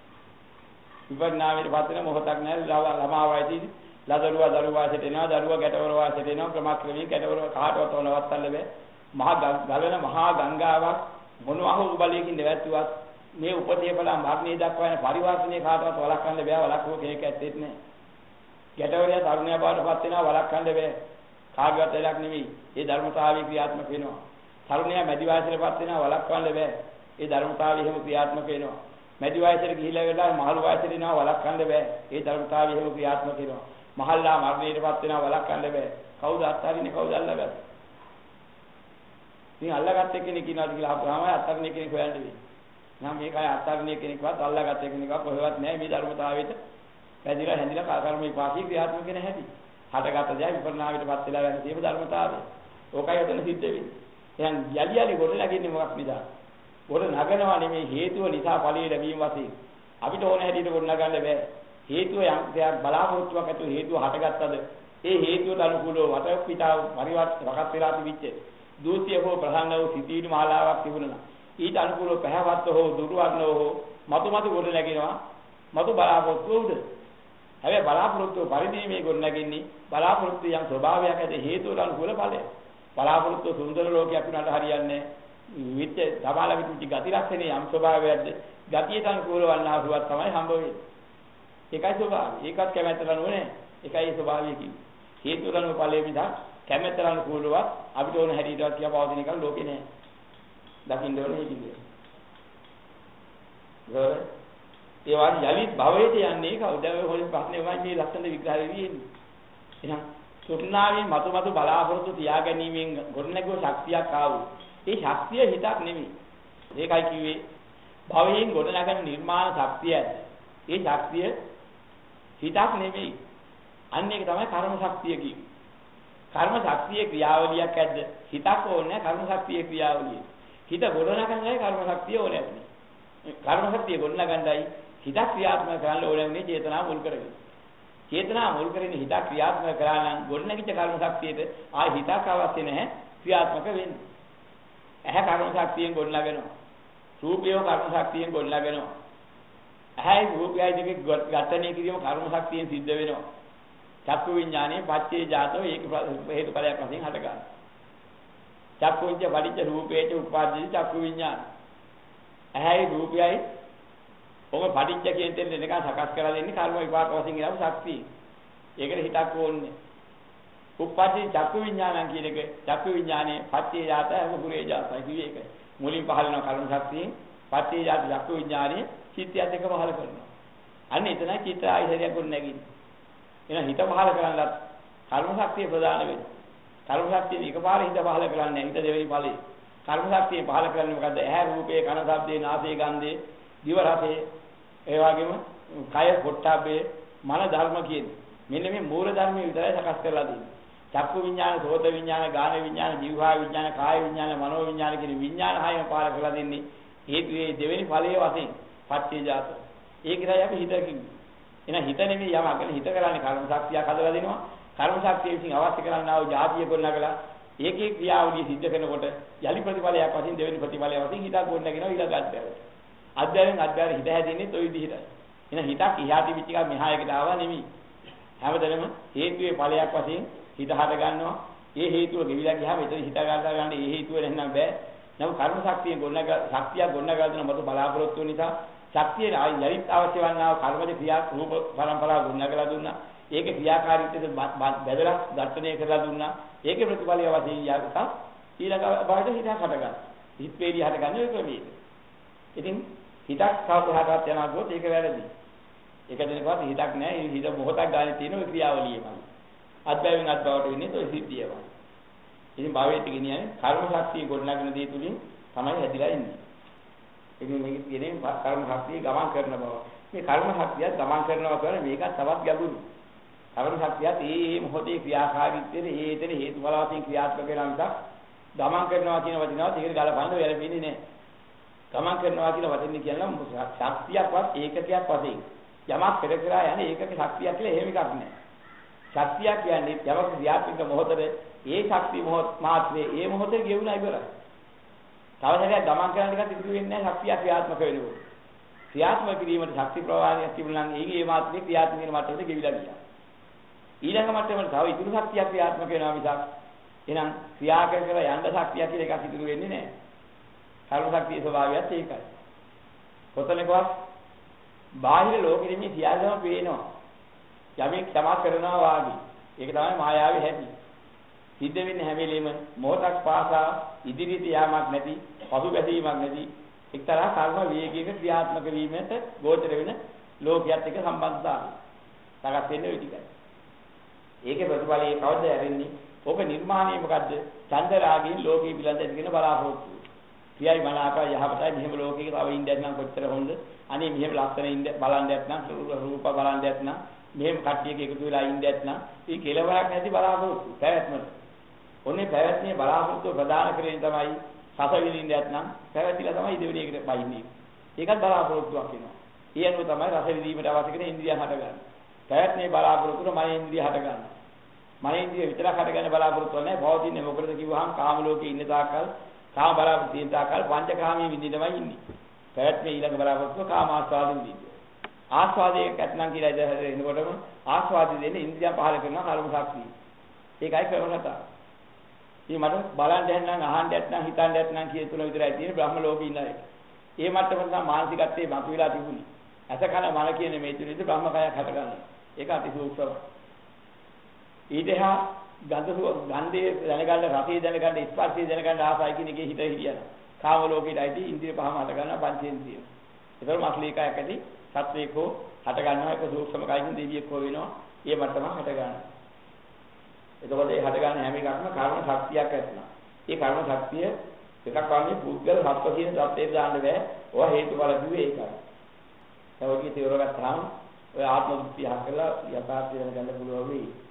විපරිණාමයට පත් වෙන මොහොතක් නැහැ ළමා වයසේදී ලදරුවා දරුවා සිටිනවා දරුවා ගැටවර වාසයට එනවා ක්‍රමක්‍රමයෙන් ගැටවර කාටවත් නවත්තන්න බෑ මහා ගලන මහා ගංගාවක් මොනවා හෝ බලයකින් නැවතුවත් මේ උපතේ බල මරණය දක්වා යන පරිවර්තනයේ කාටවත් වළක්වන්න බෑ වළක්වුව කෙනෙක් ඇත්තෙත් නෑ ගැටවරිය තරුණයා බවටපත් වෙනවා වළක්වන්න බෑ කාගේවත් දෙයක් නෙමෙයි ඒ ධර්මතාවය ක්‍රියාත්මක වෙනවා තරුණයා මැදි වයසටපත් වෙනවා වළක්වන්න බෑ ඒ ධර්මතාවය එහෙම ක්‍රියාත්මක වෙනවා මැදි වයසට ගිහිලා වෙලා මහලු වයසට එනවා වළක්වන්න බෑ ඒ ධර්මතාවය එහෙම ක්‍රියාත්මක වෙනවා මහල්ලා මරණයටපත් වෙනවා වළක්වන්න බෑ. කවුද අත්හරින්නේ කවුද අල්ලගත්තේ? ඉතින් අල්ලගත්තේ කෙනෙක් ඉන්නවාද කියලා අප්‍රාමයි අත්හරින්නේ කෙනෙක් හොයන්න වෙන්නේ. නම් මේකයි අත්හරින්නේ කෙනෙක්වත් අල්ලගත්තේ කෙනෙක්වත් කොහෙවත් නැහැ මේ ධර්මතාවයට. පැදිලා හැදිලා කර්ම විපාකී ක්‍රියාත්මක වෙන හැටි. හටගත දේ විපරිණාමයටපත් වෙලා යන තියෙන ධර්මතාවය. ඕකයි උතන සිද්ධ වෙන්නේ. එහෙනම් යලි ගොඩ නැගින්නේ මොකක් නිසාද? ගොඩ නගනවා නෙමෙයි හේතුව නිසා ඵලයේ ලැබීම වශයෙන්. අපිට ඕන හැටියට ගොඩ නගන්න බෑ. හේතුව යම් දෙයක් බලාපොරොත්තුවක් ඇතුව හේතුව හටගත්තද ඒ හේතුවට අනුකූලව වටක් පිටාව වකත් වෙලා තිබිච්ච දූතිය හෝ ප්‍රධාන වූ සිටිවිලි මාලාවක් තිබුණා ඊට අනුකූලව පැහැවත් හෝ දුර්වර්ණ හෝ මතු ගොඩ නැගිනවා මතු බලාපොරොත්තු උඩ හැබැයි බලාපොරොත්තු පරිදි මේ ගොඩ නැගින්නේ බලාපොරොත්තු යම් ස්වභාවයක් ඇති හේතුවට අනුකූල ඵලය බලාපොරොත්තු සුන්දර ලෝකයක් වුණාට හරියන්නේ විච්ච දබාල විච්ච ගති ලක්ෂණේ යම් ස්වභාවයක්ද ගතියට අනුකූල වන්නා වූවක් තමයි හම්බ වෙන්නේ ඒකයි ස්වභාවය. ඒකත් කැමැත්තට නෝනේ. ඒකයි ස්වභාවය කියන්නේ. හේතුරණු ඵලයේ විදා කැමැත්තට කුලව අපිට ඕන හැටියට කියා පවතින එක ලෝකේ නෑ. දකින්න ඕනේ කියන්නේ. ඒ වගේ යලිත් භවයට යන්නේ කවුද? ඔය ප්‍රශ්නේ වගේ ලක්ෂණ විග්‍රහ වෙන්නේ. එහෙනම් සුත්නාවේ මතු බලාපොරොත්තු තියාගැනීමෙන් ගොඩනැගුව ශක්තියක් ආවෝ. ඒ ශක්තිය හිතක් නෙමෙයි. ඒකයි කිව්වේ භවයෙන් ගොඩනගන නිර්මාණ ශක්තියයි. ඒ ශක්තිය හිතක් නෙමෙයි. අන්න ඒක තමයි කර්ම ශක්තිය කියන්නේ. කර්ම ශක්තියේ ක්‍රියාවලියක් ඇද්ද? හිතක් ඕනේ කර්ම ශක්තියේ ක්‍රියාවලිය. හිත ගොඩනගන්නයි කර්ම ශක්තිය ඕනේ නැහැ. කර්ම ශක්තිය ගොඩනගන්නයි හිත ක්‍රියාත්මක කරන්න ඕනේ චේතනා මුල් කරගෙන. චේතනා මුල් කරගෙන හිත ක්‍රියාත්මක කරා නම් ගොඩනැගිච්ච කර්ම ශක්තියට ආයි හිතක් අවශ්‍ය නැහැ ක්‍රියාත්මක වෙන්න. ඇහැ කර්ම ශක්තියෙන් ගොඩනගනවා. රූපය කර්ම ශක්තියෙන් ගොඩනගනවා. ඇයි රූපයයි දෙක ඝට්ටණය කිරීම කර්ම ශක්තියෙන් සිද්ධ වෙනවා. චක්කු විඥානේ පච්චේ ජාතෝ ඒක හේතුඵලයක් වශයෙන් හට ගන්නවා. චක්කුංච පටිච්ච රූපේච උපාදී චක්කු විඥාන. ඇයි රූපයයි ඔබ පටිච්ච කියන තැන දෙනකන් සකස් කරලා දෙන්නේ කර්ම විපාක වශයෙන් ඉරව ශක්තිය. ඒකට හිතක් ඕනේ. උපාදී චක්කු විඥානං කියන එක චක්කු විඥානේ පච්චේ ජාත අනුපුරේ ජාතයි කිව්වේ ඒකයි. මුලින් පහළ වෙන කර්ම ශක්තියෙන් පච්චේ ජාත චක්කු විඥානේ චිත්තයත් එක පහල කරනවා. අන්න එතනයි චිත්ත ආයතනයක් ගොඩ නැගින්නේ. එහෙනම් හිත පහල කරන්නත් කර්ම ශක්තිය ප්‍රදාන වෙනවා. කර්ම ශක්තිය එකපාරින් හිත පහල කරන්නේ හිත දෙවෙනි ඵලයේ. කර්ම ශක්තිය පහල කරන්නේ මොකද්ද? ඇහැ රූපේ කන ශබ්දේ නාසය ගන්ධේ දිව රසේ ඒ වගේම කය පොට්ටබ්බේ මන ධර්ම කියන්නේ. මෙන්න මේ මූල ධර්මයේ විතරයි සකස් කරලා දෙන්නේ. චක්කු විඥාන, සෝත විඥාන, ගාන විඥාන, જીවහා විඥාන, කාය විඥාන, මනෝ විඥාන කියන විඥාන හයම පාල කරලා දෙන්නේ හේතුවේ දෙවෙනි ඵලයේ වශයෙන් පච්චේජාත. ඒකයි අපි හිත කිව්වේ. එහෙනම් හිත නෙමෙයි යමක් හිත කරන්නේ කර්ම ශක්තියක් හදලා දෙනවා. කර්ම ශක්තිය විසින් අවශ්‍ය කරන්නා වූ જાතිය ගොඩනගලා ඒකේ ක්‍රියාවලිය සිද්ධ කරනකොට යලි ප්‍රතිඵලයක් වශයෙන් දෙවෙනි ප්‍රතිඵලයක් වශයෙන් හිතක් ගොඩනගෙනවා ඊළඟ අධ්‍යාපනයට. අධ්‍යාපනයෙන් හිත හැදෙන්නේ toy විදිහට. එහෙනම් හිතක් ඉහාටි පිටික මෙහායකට ආවා නෙමෙයි. හැමදෙම හේතුවේ ඵලයක් වශයෙන් හිත හද ගන්නවා. ඒ හේතුව ගෙවිලා ගියාම එතන හිත ගන්න ඒ හේතුව නැත්නම් බෑ. නමුත් කර්ම ශක්තිය ශක්තියක් ගොඩනගා දෙන මතු බලාපොරොත්තු නිසා ශක්තිය යලිත් අවශ්‍ය වන්නා කර්මජ ක්‍රියා රූප පරම්පරාව ගොඩනගලා දුන්නා. ඒකේ ක්‍රියාකාරීත්වයට බෙදලා දර්ශනය කරලා දුන්නා. ඒකේ ප්‍රතිඵලය වශයෙන් යාගත ඊළඟ භාගයට හිතක් හටගන්නවා. හිත වේදී හටගන්නේ ඒ ක්‍රමයේ. ඉතින් හිතක් සාපහාටවත් යනවා ගොත් ඒක වැරදි. ඒක දෙනකොට හිතක් නැහැ. ඒ හිත මොහොතක් ගන්න තියෙන ඔය ක්‍රියාවලියමයි. අත්බැවින් අත්බවට වෙන්නේ તો සිද්ධියමයි. ඉතින් භාවයට කියන්නේ කර්ම ශක්තිය ගොඩනගෙන දේ තුලින් තමයි හැදිලා ඉන්නේ. ඉතින් මේක කියන්නේ කර්ම ශක්තිය ගමන් කරන බව. මේ කර්ම ශක්තිය ගමන් කරනවා කියන්නේ මේක තවත් ගැඹුරු. කර්ම ශක්තියත් මේ මොහොතේ ක්‍රියාකාරීත්වයේ හේතන හේතුඵල වශයෙන් ක්‍රියාත්මක වෙනා නිසා ගමන් කරනවා කියන වචනවත් ඒකට ගලපන්න වෙලෙන්නේ නැහැ. ගමන් කරනවා කියන වචනේ කියන්නේ ශක්තියක්වත් ඒකකයක් වශයෙන් යමක් පෙර කරා යන්නේ ඒකක ශක්තියක් කියලා එහෙම එකක් නැහැ. ශක්තිය කියන්නේ යමක ක්‍රියාත්මක මොහොතේ ඒ ශක්තිය මොහොත මාත්‍රේ ඒ මොහොතේ ගෙවුණා ඉවරයි. තවසරයක් ගමන් කරන එකත් ඉතුරු වෙන්නේ නැහැ ශක්තිය ක්‍රියාත්මක වෙනකොට. ක්‍රියාත්මක කිරීමට ශක්ති ප්‍රවාහයක් තිබුණා නම් ඒ මාත්‍රේ ක්‍රියාත්මක වෙන මට්ටමට ගෙවිලා ගියා. ඊළඟ මට්ටමට තව ඉතුරු ශක්තියක් ක්‍රියාත්මක වෙනවා මිසක් එහෙනම් ක්‍රියා කරලා යන්න ශක්තිය කියලා එකක් ඉතුරු වෙන්නේ නැහැ. කර්ම ශක්තියේ ස්වභාවයත් ඒකයි. කොතනකවත් බාහිර ලෝකෙින් මේ සියල්ලම පේනවා. යමෙක් සමා කරනවා වාගේ. ඒක තමයි මායාවේ හැටි. සිද්ධ වෙන්නේ හැම වෙලෙම මොහොතක් පාසා ඉදිරියට යාමක් නැති, පසුබැසීමක් නැති එක්තරා කර්ම වේගයක ක්‍රියාත්මක වීමට ගෝචර වෙන ලෝකයක් එක්ක සම්බන්ධතාවය. තරක් වෙන්නේ ওই ටිකයි. ඒකේ ප්‍රතිඵලයේ කවද්ද ඇරෙන්නේ? ඔබ නිර්මාණය මොකද්ද? චන්ද රාගයෙන් ලෝකේ පිළිඳ ඇතිගෙන බලාපොරොත්තු. ප්‍රියයි මනාපයි යහපතයි මෙහෙම ලෝකයක තව ඉඳන් නම් කොච්චර හොඳ. අනේ මෙහෙම ලස්සන ඉඳ බලන්න යත්නම් රූප බලන්න යත්නම් මෙහෙම කට්ටියක එකතු වෙලා ඉඳ යත්නම් මේ කෙලවරක් නැති බලාපොරොත්තු පැවැත්මට. ඔන්නේ පැවැත්මේ බලාපොරොත්තු ප්‍රදාන කරගෙන තමයි සස විඳින්න යත්නම් පැවැතිලා තමයි දෙවෙනි එකට බයින්නේ. ඒකත් බලාපොරොත්තුවක් වෙනවා. ඒ අනුව තමයි රස විඳීමට අවශ්‍ය කරන ඉන්ද්‍රියන් හටගන්නේ. පැවැත්මේ බලාපොරොත්තුන මන ඉන්ද්‍රිය හටගන්නවා. මන ඉන්ද්‍රිය විතරක් හටගන්න බලාපොරොත්තු නැහැ. පවතින්නේ මොකටද කිව්වහම කාම ලෝකේ ඉන්න තාක්කල් කාම බලාපොරොත්තු තියෙන තාක්කල් පංචකාමී විඳින්නමයි ඉන්නේ. පැවැත්මේ ඊළඟ බලාපොරොත්තු කාම ආස්වාද විඳින්න. ආස්වාදයක් ඇත්නම් කියලා එනකොටම ආස්වාදෙ දෙන්නේ ඉන්ද්‍රිය පහල කරන කර්ම ශක්තිය. ඒකයි කරනතා. මේ මට බලන්න යන්නම් අහන්න යන්නම් හිතන්න යන්නම් කියන තුන විතරයි තියෙන්නේ බ්‍රහ්ම ලෝකේ ඉන්න අය. ඒ මට්ටමට තමයි මානසිකත්වයේ මතුවලා තිබුණේ. ඇස කන මන කියන මේ තුනේදී බ්‍රහ්ම කයක් හටගන්නවා. ඒක අති සූක්ෂමයි. ඊටහා ගන්ධයේ දැනගන්න රසය දැනගන්න ස්පර්ශය දැනගන්න ආසයි කියන එකේ හිත හිරියන. කාම ලෝකෙටයි ඉන්ද්‍රිය පහම හට ගන්නවා පංචේන්ද්‍රිය. ඒතර මස්ලීකයක් ඇති සත්වේකෝ හට ගන්නවා එක සූක්ෂම කයින් දෙවියෙක්ෝ වෙනවා. ඒ මට්ටම හට ගන්නවා. එතකොට ඒ හට ගන්න හැම එකක්ම කර්ම ශක්තියක් ඇතිවෙනවා. ඒ කර්ම ශක්තිය එකක් වගේ පුද්ගල සත්ව කියන தත්ත්වයට දාන්න බෑ. ඔය හේතුඵල කිව්වේ ඒකයි. ඒ වගේ තේරුම් ගත්තාම ඔය ආත්ම දෘෂ්ටි හකලා යථාර්ථය දැනගන්න පුළුවන් වෙයි.